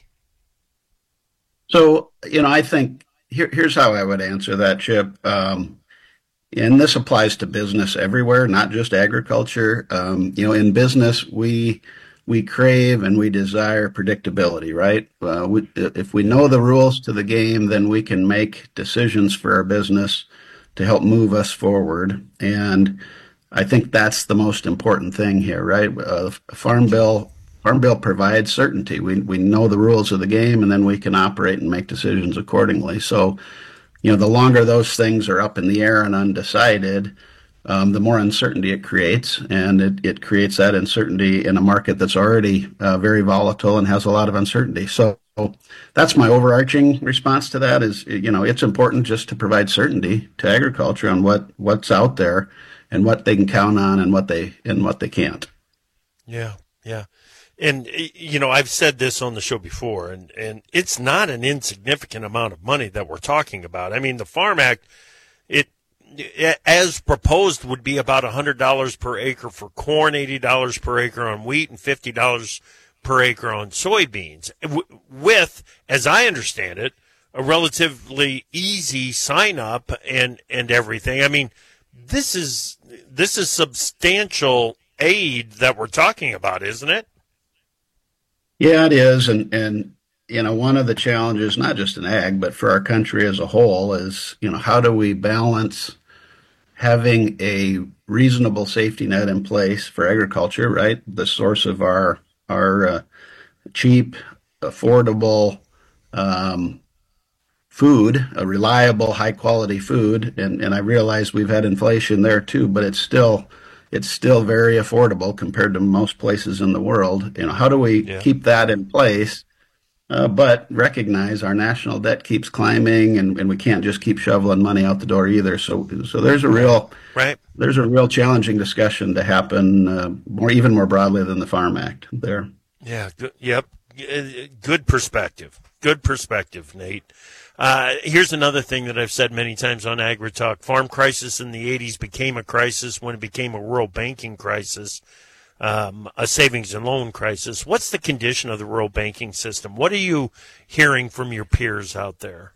S5: So, you know, I think here, here's how I would answer that, Chip. Um, and this applies to business everywhere, not just agriculture. Um, you know, in business, we we crave and we desire predictability, right? Uh, we, if we know the rules to the game, then we can make decisions for our business to help move us forward. And I think that's the most important thing here, right? Uh, Farm Bill Farm Bill provides certainty. We we know the rules of the game, and then we can operate and make decisions accordingly. So, you know, the longer those things are up in the air and undecided, um, the more uncertainty it creates, and it, it creates that uncertainty in a market that's already uh, very volatile and has a lot of uncertainty. So that's my overarching response to that is, you know, it's important just to provide certainty to agriculture on what, what's out there and what they can count on and what they and what they can't.
S15: Yeah, yeah. And, you know, I've said this on the show before, and, and it's not an insignificant amount of money that we're talking about. I mean, the Farm Act, it, as proposed, would be about one hundred dollars per acre for corn, eighty dollars per acre on wheat, and fifty dollars per acre on soybeans, with, as I understand it, a relatively easy sign up and, and everything. I mean, this is this is substantial aid that we're talking about, isn't it?
S5: Yeah, it is. And, and, you know, one of the challenges, not just in ag, but for our country as a whole is, you know, how do we balance having a reasonable safety net in place for agriculture, right? The source of our our uh, cheap, affordable um, food, a reliable, high-quality food, and, and I realize we've had inflation there too, but it's still it's still very affordable compared to most places in the world. You know, how do we yeah. keep that in place, uh, but recognize our national debt keeps climbing, and, and we can't just keep shoveling money out the door either. So, so there's a real
S15: right.
S5: There's a real challenging discussion to happen, uh, more even more broadly than the Farm Act there.
S15: Yeah. Good, yep. Good perspective. Good perspective, Nate. Uh, here's another thing that I've said many times on AgriTalk. Farm crisis in the eighties became a crisis when it became a rural banking crisis, um, a savings and loan crisis. What's the condition of the rural banking system? What are you hearing from your peers out there?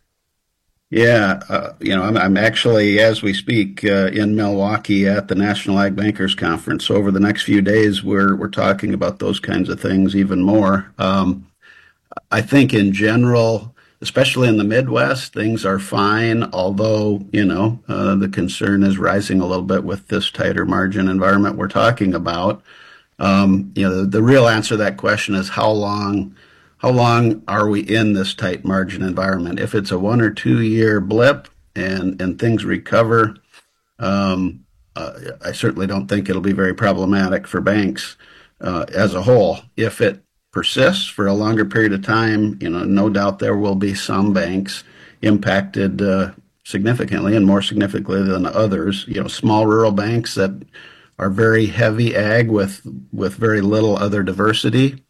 S5: Yeah, uh, you know, I'm, I'm actually, as we speak, uh, in Milwaukee at the National Ag Bankers Conference. So over the next few days, we're we're talking about those kinds of things even more. Um, I think in general, especially in the Midwest, things are fine, although, you know, uh, the concern is rising a little bit with this tighter margin environment we're talking about. Um, you know, the, the real answer to that question is how long How long are we in this tight margin environment? If it's a one or two year blip and, and things recover, um, uh, I certainly don't think it'll be very problematic for banks uh, as a whole. If it persists for a longer period of time, you know, no doubt there will be some banks impacted uh, significantly and more significantly than others. You know, small rural banks that are very heavy ag with with very little other diversity.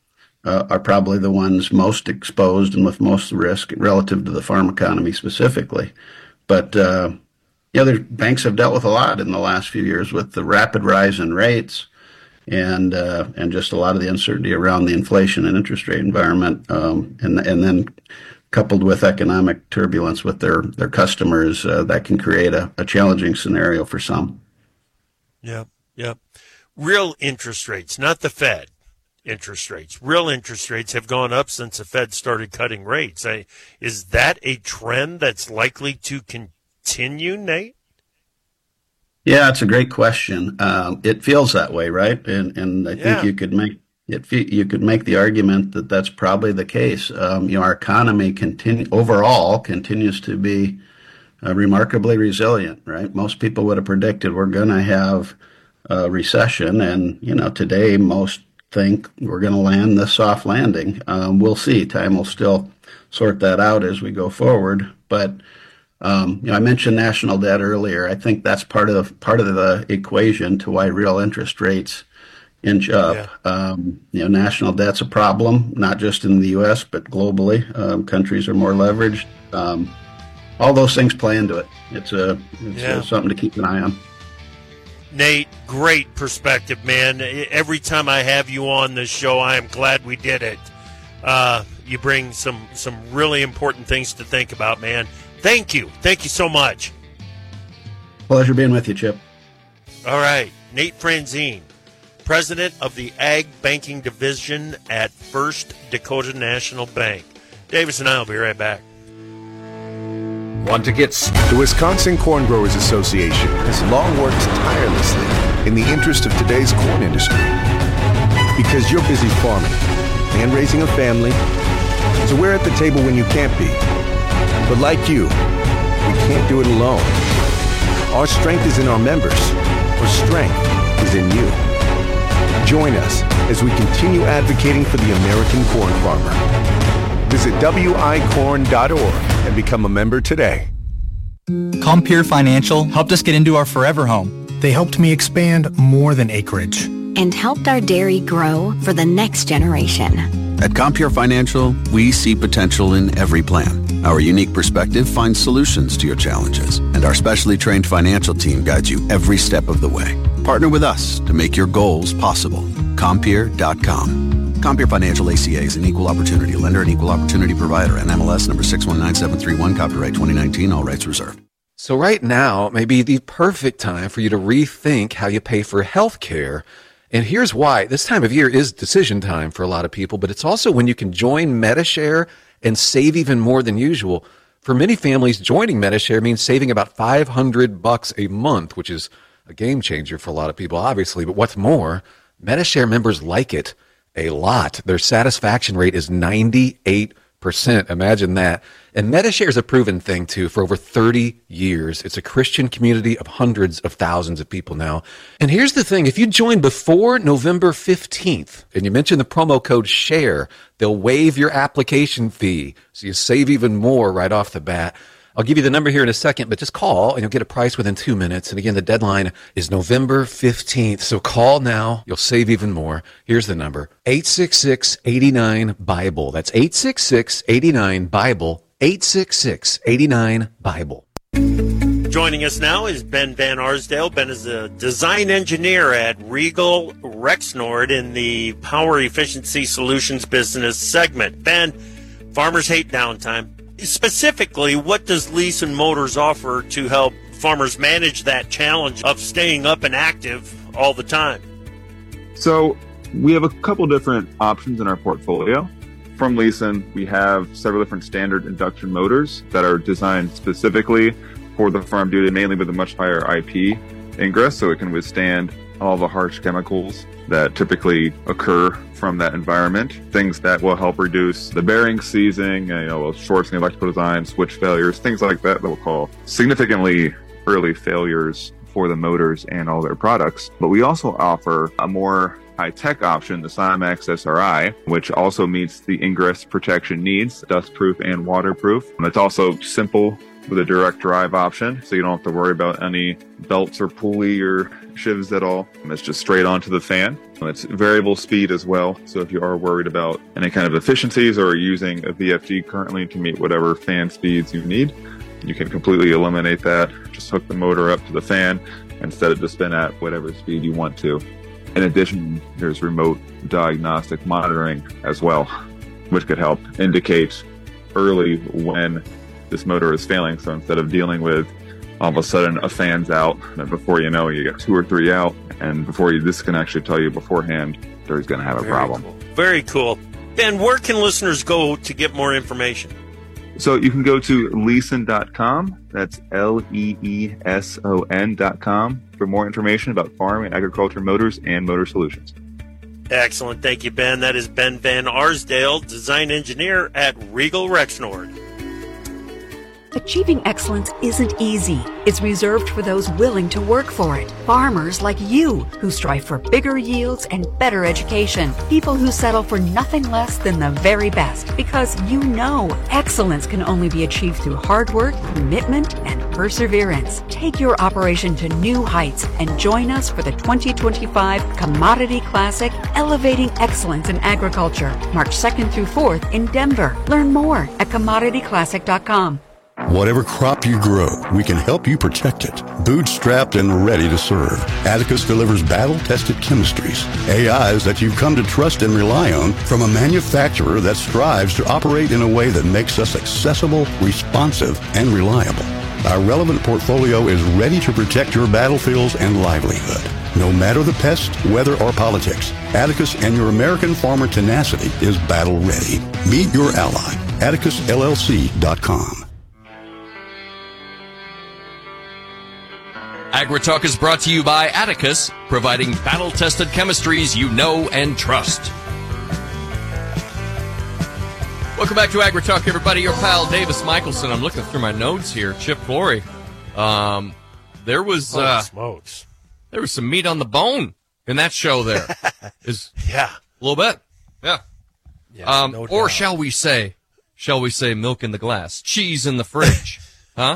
S5: uh, are probably the ones most exposed and with most risk relative to the farm economy specifically. But uh, the other banks have dealt with a lot in the last few years with the rapid rise in rates and uh, and just a lot of the uncertainty around the inflation and interest rate environment, um, and and then coupled with economic turbulence with their their customers, uh, that can create a, a challenging scenario for some.
S15: Yeah, yeah. Real interest rates, not the Fed interest rates. Real interest rates have gone up since the Fed started cutting rates. I, is that a trend that's likely to continue, Nate?
S5: Yeah, it's a great question. Um, it feels that way, right? And and I
S15: Yeah.
S5: think you could make it. fe- You could make the argument that that's probably the case. Um, you know, our economy continue overall continues to be uh, remarkably resilient, right? Most people would have predicted we're going to have a recession, and you know, today most think we're going to land this soft landing. Um, we'll see. Time will still sort that out as we go forward, but. Um, you know, I mentioned national debt earlier. I think that's part of the, part of the equation to why real interest rates inch up.
S15: Yeah.
S5: Um, you know, national debt's a problem, not just in the U S but globally. Um, countries are more leveraged. Um, all those things play into it. It's a it's
S15: Yeah.
S5: uh something to keep an eye on.
S15: Nate, great perspective, man. Every time I have you on this show, I am glad we did it. Uh, you bring some some really important things to think about, man. Thank you. Thank you so much.
S5: Pleasure being with you, Chip.
S15: All right. Nate Franzine, president of the Ag Banking Division at First Dakota National Bank. Davis and I will be right back.
S6: Want to get...
S2: The Wisconsin Corn Growers Association has long worked tirelessly in the interest of today's corn industry. Because you're busy farming and raising a family, so we're at the table when you can't be. But like you, we can't do it alone. Our strength is in our members. Our strength is in you. Join us as we continue advocating for the American corn farmer. Visit W I corn dot org and become a member today.
S7: Compeer Financial helped us get into our forever home.
S8: They helped me expand more than acreage.
S9: And helped our dairy grow for the next generation.
S25: At Compeer Financial, we see potential in every plan. Our unique perspective finds solutions to your challenges, and our specially trained financial team guides you every step of the way. Partner with us to make your goals possible. Compeer dot com. Compeer Financial A C A is an equal opportunity lender and equal opportunity provider. N M L S number six one nine seven three one, copyright twenty nineteen, all rights reserved.
S6: So right now may be the perfect time for you to rethink how you pay for health care. And here's why. This time of year is decision time for a lot of people, but it's also when you can join Medi-Share and save even more than usual. For many families, joining Medi-Share means saving about five hundred bucks a month, which is a game changer for a lot of people, obviously. But what's more, Medi-Share members like it a lot. Their satisfaction rate is ninety-eight percent. Imagine that. And Medi-Share is a proven thing, too, for over thirty years. It's a Christian community of hundreds of thousands of people now. And here's the thing. If you join before November fifteenth and you mention the promo code SHARE, they'll waive your application fee, so you save even more right off the bat. I'll give you the number here in a second, but just call and you'll get a price within two minutes. And again, the deadline is November fifteenth. So call now. You'll save even more. Here's the number. eight six six, eight nine, BIBLE. That's eight six six, eight nine, BIBLE. eight six six, eight nine, BIBLE.
S15: Joining us now is Ben Van Arsdale. Ben is a design engineer at Regal Rexnord in the Power Efficiency Solutions business segment. Ben, farmers hate downtime. Specifically, what does Leeson Motors offer to help farmers manage that challenge of staying up and active all the time?
S26: So we have a couple different options in our portfolio. From Leeson, we have several different standard induction motors that are designed specifically for the farm duty, mainly with a much higher I P ingress, so it can withstand all the harsh chemicals that typically occur from that environment. Things that will help reduce the bearing seizing, you know, shorts in the electrical design, switch failures, things like that that will call significantly early failures for the motors and all their products. But we also offer a more high-tech option, the Cymax S R I, which also meets the ingress protection needs, dust-proof and waterproof. It's also simple with a direct drive option, so you don't have to worry about any belts or pulley or shivs at all. It's just straight onto the fan. It's variable speed as well, so if you are worried about any kind of efficiencies or using a V F G currently to meet whatever fan speeds you need, you can completely eliminate that. Just hook the motor up to the fan and set it to spin at whatever speed you want to. In addition, there's remote diagnostic monitoring as well, which could help indicate early when this motor is failing. So instead of dealing with all of a sudden a fan's out, and before you know, you get two or three out, and before you, this can actually tell you beforehand there's going to have a
S15: Very
S26: problem.
S15: Cool. Very cool. Ben, where can listeners go to get more information?
S26: So you can go to leeson dot com. That's L E E S O N dot com for more information about farm and agriculture motors and motor solutions.
S15: Excellent. Thank you, Ben. That is Ben Van Arsdale, design engineer at Regal Rexnord.
S9: Achieving excellence isn't easy. It's reserved for those willing to work for it. Farmers like you who strive for bigger yields and better education. People who settle for nothing less than the very best because you know excellence can only be achieved through hard work, commitment, and perseverance. Take your operation to new heights and join us for the twenty twenty-five Commodity Classic Elevating Excellence in Agriculture, March second through fourth in Denver. Learn more at commodity classic dot com.
S10: Whatever crop you grow, we can help you protect it. Bootstrapped and ready to serve, Atticus delivers battle-tested chemistries, A Is that you've come to trust and rely on from a manufacturer that strives to operate in a way that makes us accessible, responsive, and reliable. Our relevant portfolio is ready to protect your battlefields and livelihood. No matter the pest, weather, or politics, Atticus and your American farmer tenacity is battle ready. Meet your ally, atticus L L C dot com.
S16: AgriTalk is brought to you by Atticus, providing battle-tested chemistries you know and trust. Welcome back to AgriTalk, everybody. Your pal Davis Michelson. I'm looking through my notes here. Chip Flory. Um, there was uh,
S15: smokes.
S16: There was some meat on the bone in that show. There is
S15: yeah,
S16: a little bit. Yeah.
S15: yeah
S16: um,
S15: no
S16: or
S15: doubt.
S16: shall we say, shall we say, milk in the glass, cheese in the fridge, huh?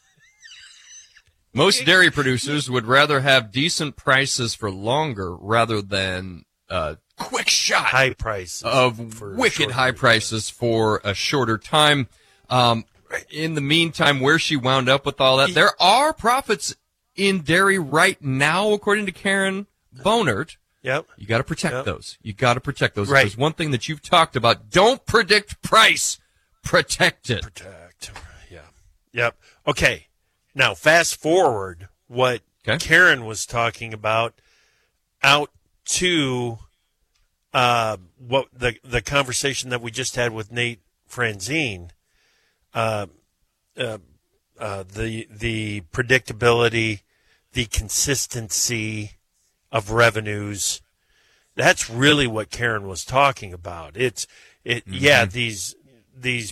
S16: Most dairy producers would rather have decent prices for longer rather than uh, quick shot
S15: high prices
S16: of wicked high prices for a shorter time. Um, in the meantime, where she wound up with all that, there are profits in dairy right now, according to Karen Bonert.
S15: Yep.
S16: You got to protect
S15: yep.
S16: those. You got to protect those.
S15: Right.
S16: There's one thing that you've talked about. Don't predict price. Protect it.
S15: Protect. Yeah. Yep. Okay. Now, fast forward what okay. Karen was talking about out to uh, what the the conversation that we just had with Nate Franzine, uh, uh, uh, the the predictability, the consistency of revenues. That's really what Karen was talking about. It's it mm-hmm. yeah these these.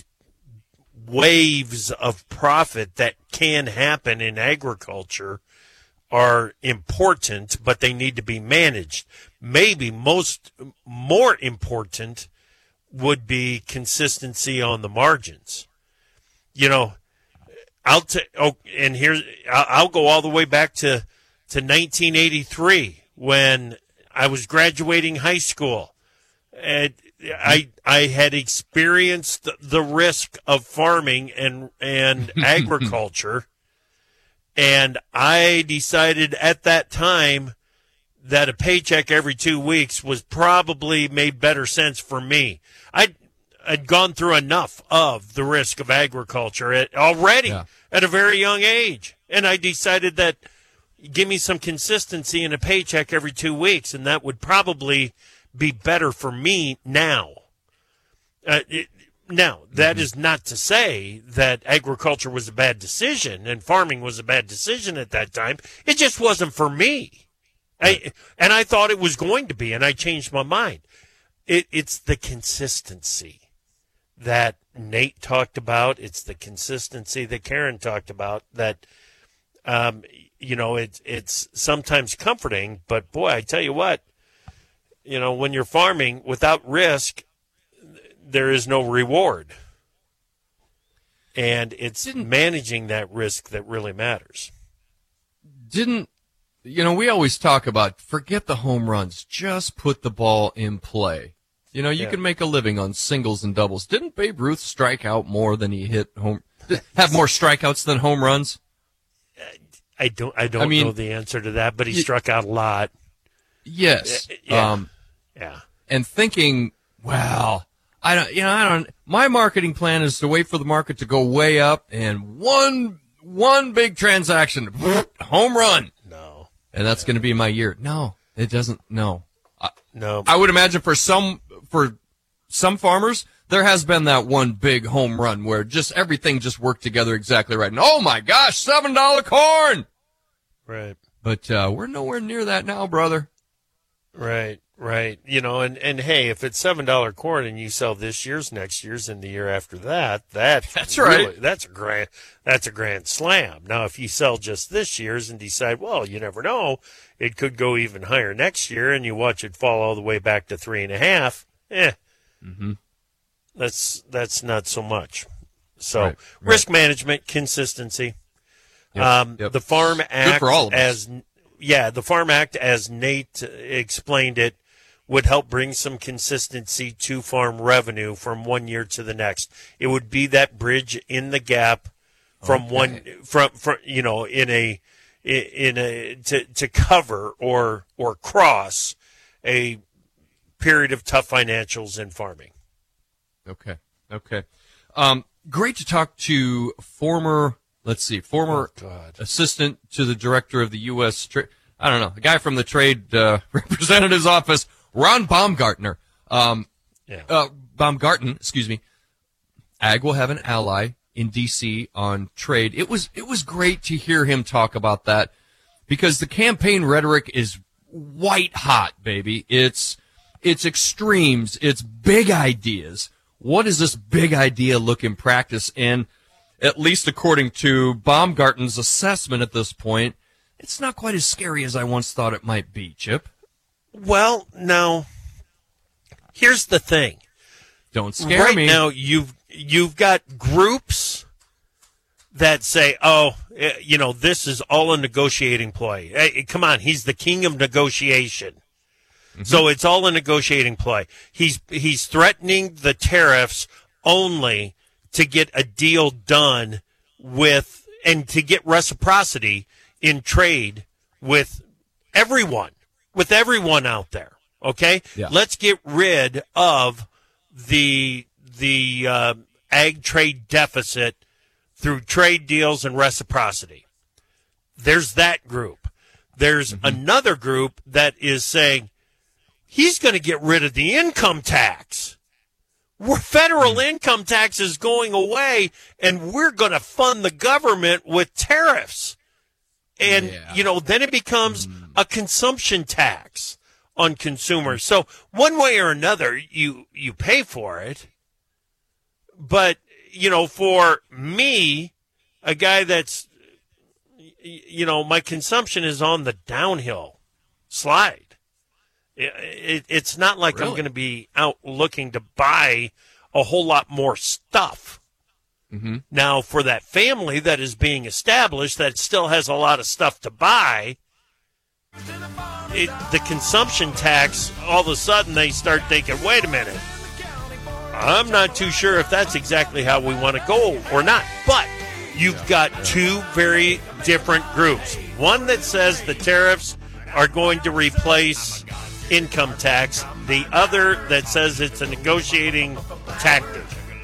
S15: waves of profit that can happen in agriculture are important, but they need to be managed. Maybe most more important would be consistency on the margins. You know, I'll t- oh, and here's I'll, I'll go all the way back to to nineteen eighty-three when I was graduating high school. And I I had experienced the risk of farming and and agriculture, and I decided at that time that a paycheck every two weeks was probably made better sense for me. I'd, I'd gone through enough of the risk of agriculture at, already yeah. at a very young age, and I decided that give me some consistency in a paycheck every two weeks, and that would probably be better for me now. Uh, it, now, that mm-hmm. is not to say that agriculture was a bad decision and farming was a bad decision at that time. It just wasn't for me. I, and I thought it was going to be, and I changed my mind. It, it's the consistency that Nate talked about. It's the consistency that Karen talked about that, um, you know, it, it's sometimes comforting, but boy, I tell you what, you know, when you're farming without risk, there is no reward. And it's didn't, managing that risk that really matters.
S16: Didn't, you know, we always talk about forget the home runs, just put the ball in play. You know, you
S15: Yeah.
S16: can make a living on singles and doubles. Didn't Babe Ruth strike out more than he hit home, have more strikeouts than home runs?
S15: I don't, I don't
S16: I mean,
S15: know the answer to that, but he
S16: y-
S15: struck out a lot.
S16: Yes.
S15: Yeah.
S16: Um,
S15: yeah.
S16: And thinking, well, I don't, you know, I don't, my marketing plan is to wait for the market to go way up and one, one big transaction, home run.
S15: No.
S16: And that's going to be my year. No, it doesn't. No. I,
S15: no.
S16: I would imagine for some, for some farmers, there has been that one big home run where just everything just worked together exactly right. And oh my gosh, seven dollar corn.
S15: Right.
S16: But, uh, we're nowhere near that now, brother.
S15: Right, right. You know, and, and hey, if it's seven dollar corn and you sell this year's, next year's, and the year after that, that
S16: That's
S15: really,
S16: right.
S15: That's a grand. That's a grand slam. Now, if you sell just this year's and decide, well, you never know, it could go even higher next year, and you watch it fall all the way back to three and a half. Eh,
S16: mm-hmm.
S15: that's that's not so much. So
S16: Right, right.
S15: risk management, consistency.
S16: Yep,
S15: um,
S16: yep.
S15: The Farm Act,
S16: for all of us.
S15: as yeah, the Farm Act, as Nate explained it, would help bring some consistency to farm revenue from one year to the next. It would be that bridge in the gap from
S16: Okay.
S15: one from from you know in a in a to to cover or or cross a period of tough financials in farming.
S16: Okay. Okay. Um, great to talk to former, let's see, former
S15: Oh,
S16: assistant to the director of the U S Trade, I don't know, the guy from the Trade uh, Representative's office, Ron Baumgartner. Um,
S15: yeah.
S16: uh, Baumgarten, excuse me. Ag will have an ally in D C on trade. It was, it was great to hear him talk about that because the campaign rhetoric is white hot, baby. It's, it's extremes. It's big ideas. What does this big idea look in practice? And at least according to Baumgarten's assessment at this point, it's not quite as scary as I once thought it might be, Chip.
S15: Well, now, here's the thing.
S16: Don't scare
S15: right
S16: me.
S15: now, you've you've got groups that say, "Oh, eh, you know, this is all a negotiating ploy." Hey, come on, he's the king of negotiation. Mm-hmm. So it's all a negotiating play. He's he's threatening the tariffs only to get a deal done with and to get reciprocity in trade with everyone, with everyone out there. Okay,
S16: Yeah.
S15: Let's get rid of the the uh, ag trade deficit through trade deals and reciprocity. There's that group. There's
S16: Mm-hmm.
S15: another group that is saying he's going to get rid of the income tax. We're, federal
S16: Mm.
S15: income tax is going away, and we're going to fund the government with tariffs. And,
S16: Yeah.
S15: you know, then it becomes a consumption tax on consumers. So one way or another, you, you pay for it. But, you know, for me, a guy that's, y- you know, my consumption is on the downhill slide. It, it, it's not like I'm
S16: Really?
S15: going to be out looking to buy a whole lot more stuff.
S16: Mm-hmm.
S15: Now, for that family that is being established that still has a lot of stuff to buy, it, the consumption tax, all of a sudden they start thinking, wait a minute, I'm not too sure if that's exactly how we want to go or not. But you've got two very different groups. One that says the tariffs are going to replace income tax. The other that says it's a negotiating tactic.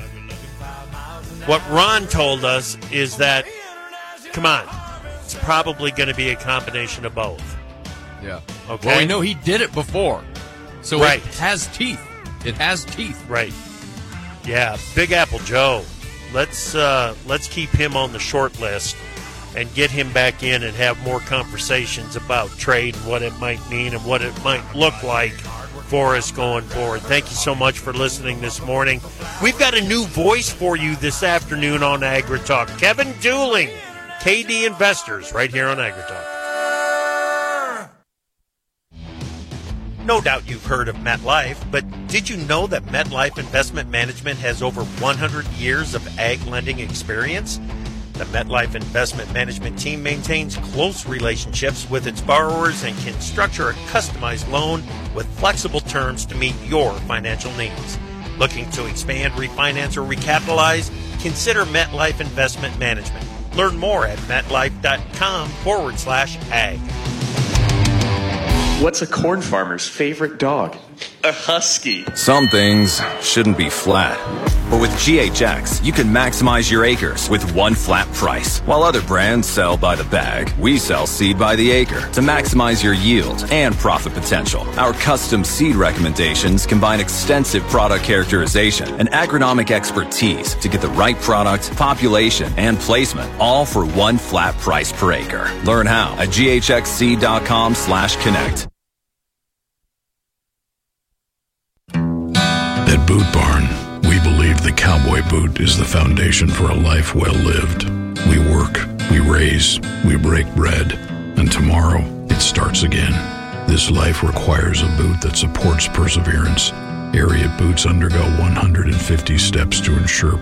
S15: What Ron told us is that, come on, it's probably going to be a combination of both.
S16: Yeah.
S15: Okay.
S16: Well, we know he did it before. So
S15: Right.
S16: it has teeth. It has teeth.
S15: Right. Yeah, Big Apple Joe. Let's uh, let's keep him on the short list and get him back in and have more conversations about trade and what it might mean and what it might look like for us going forward. Thank you so much for listening this morning. We've got a new voice for you this afternoon on AgriTalk. Kevin Dooling, K D Investors, right here on AgriTalk. No doubt you've heard of MetLife, but did you know that MetLife Investment Management has over one hundred years of ag lending experience? The MetLife Investment Management team maintains close relationships with its borrowers and can structure a customized loan with flexible terms to meet your financial needs. Looking to expand, refinance, or recapitalize? Consider MetLife Investment Management. Learn more at metlife.com forward slash ag.
S11: What's a corn farmer's favorite dog? A husky.
S13: Some things shouldn't be flat. But with G H X, you can maximize your acres with one flat price. While other brands sell by the bag, we sell seed by the acre to maximize your yield and profit potential. Our custom seed recommendations combine extensive product characterization and agronomic expertise to get the right product, population, and placement, all for one flat price per acre. Learn how at ghxseed.com slash connect.
S17: At Boot Barn, we believe the cowboy boot is the foundation for a life well lived. We work, we raise, we break bread, and tomorrow it starts again. This life requires a boot that supports perseverance. Ariat boots undergo one hundred fifty steps to ensure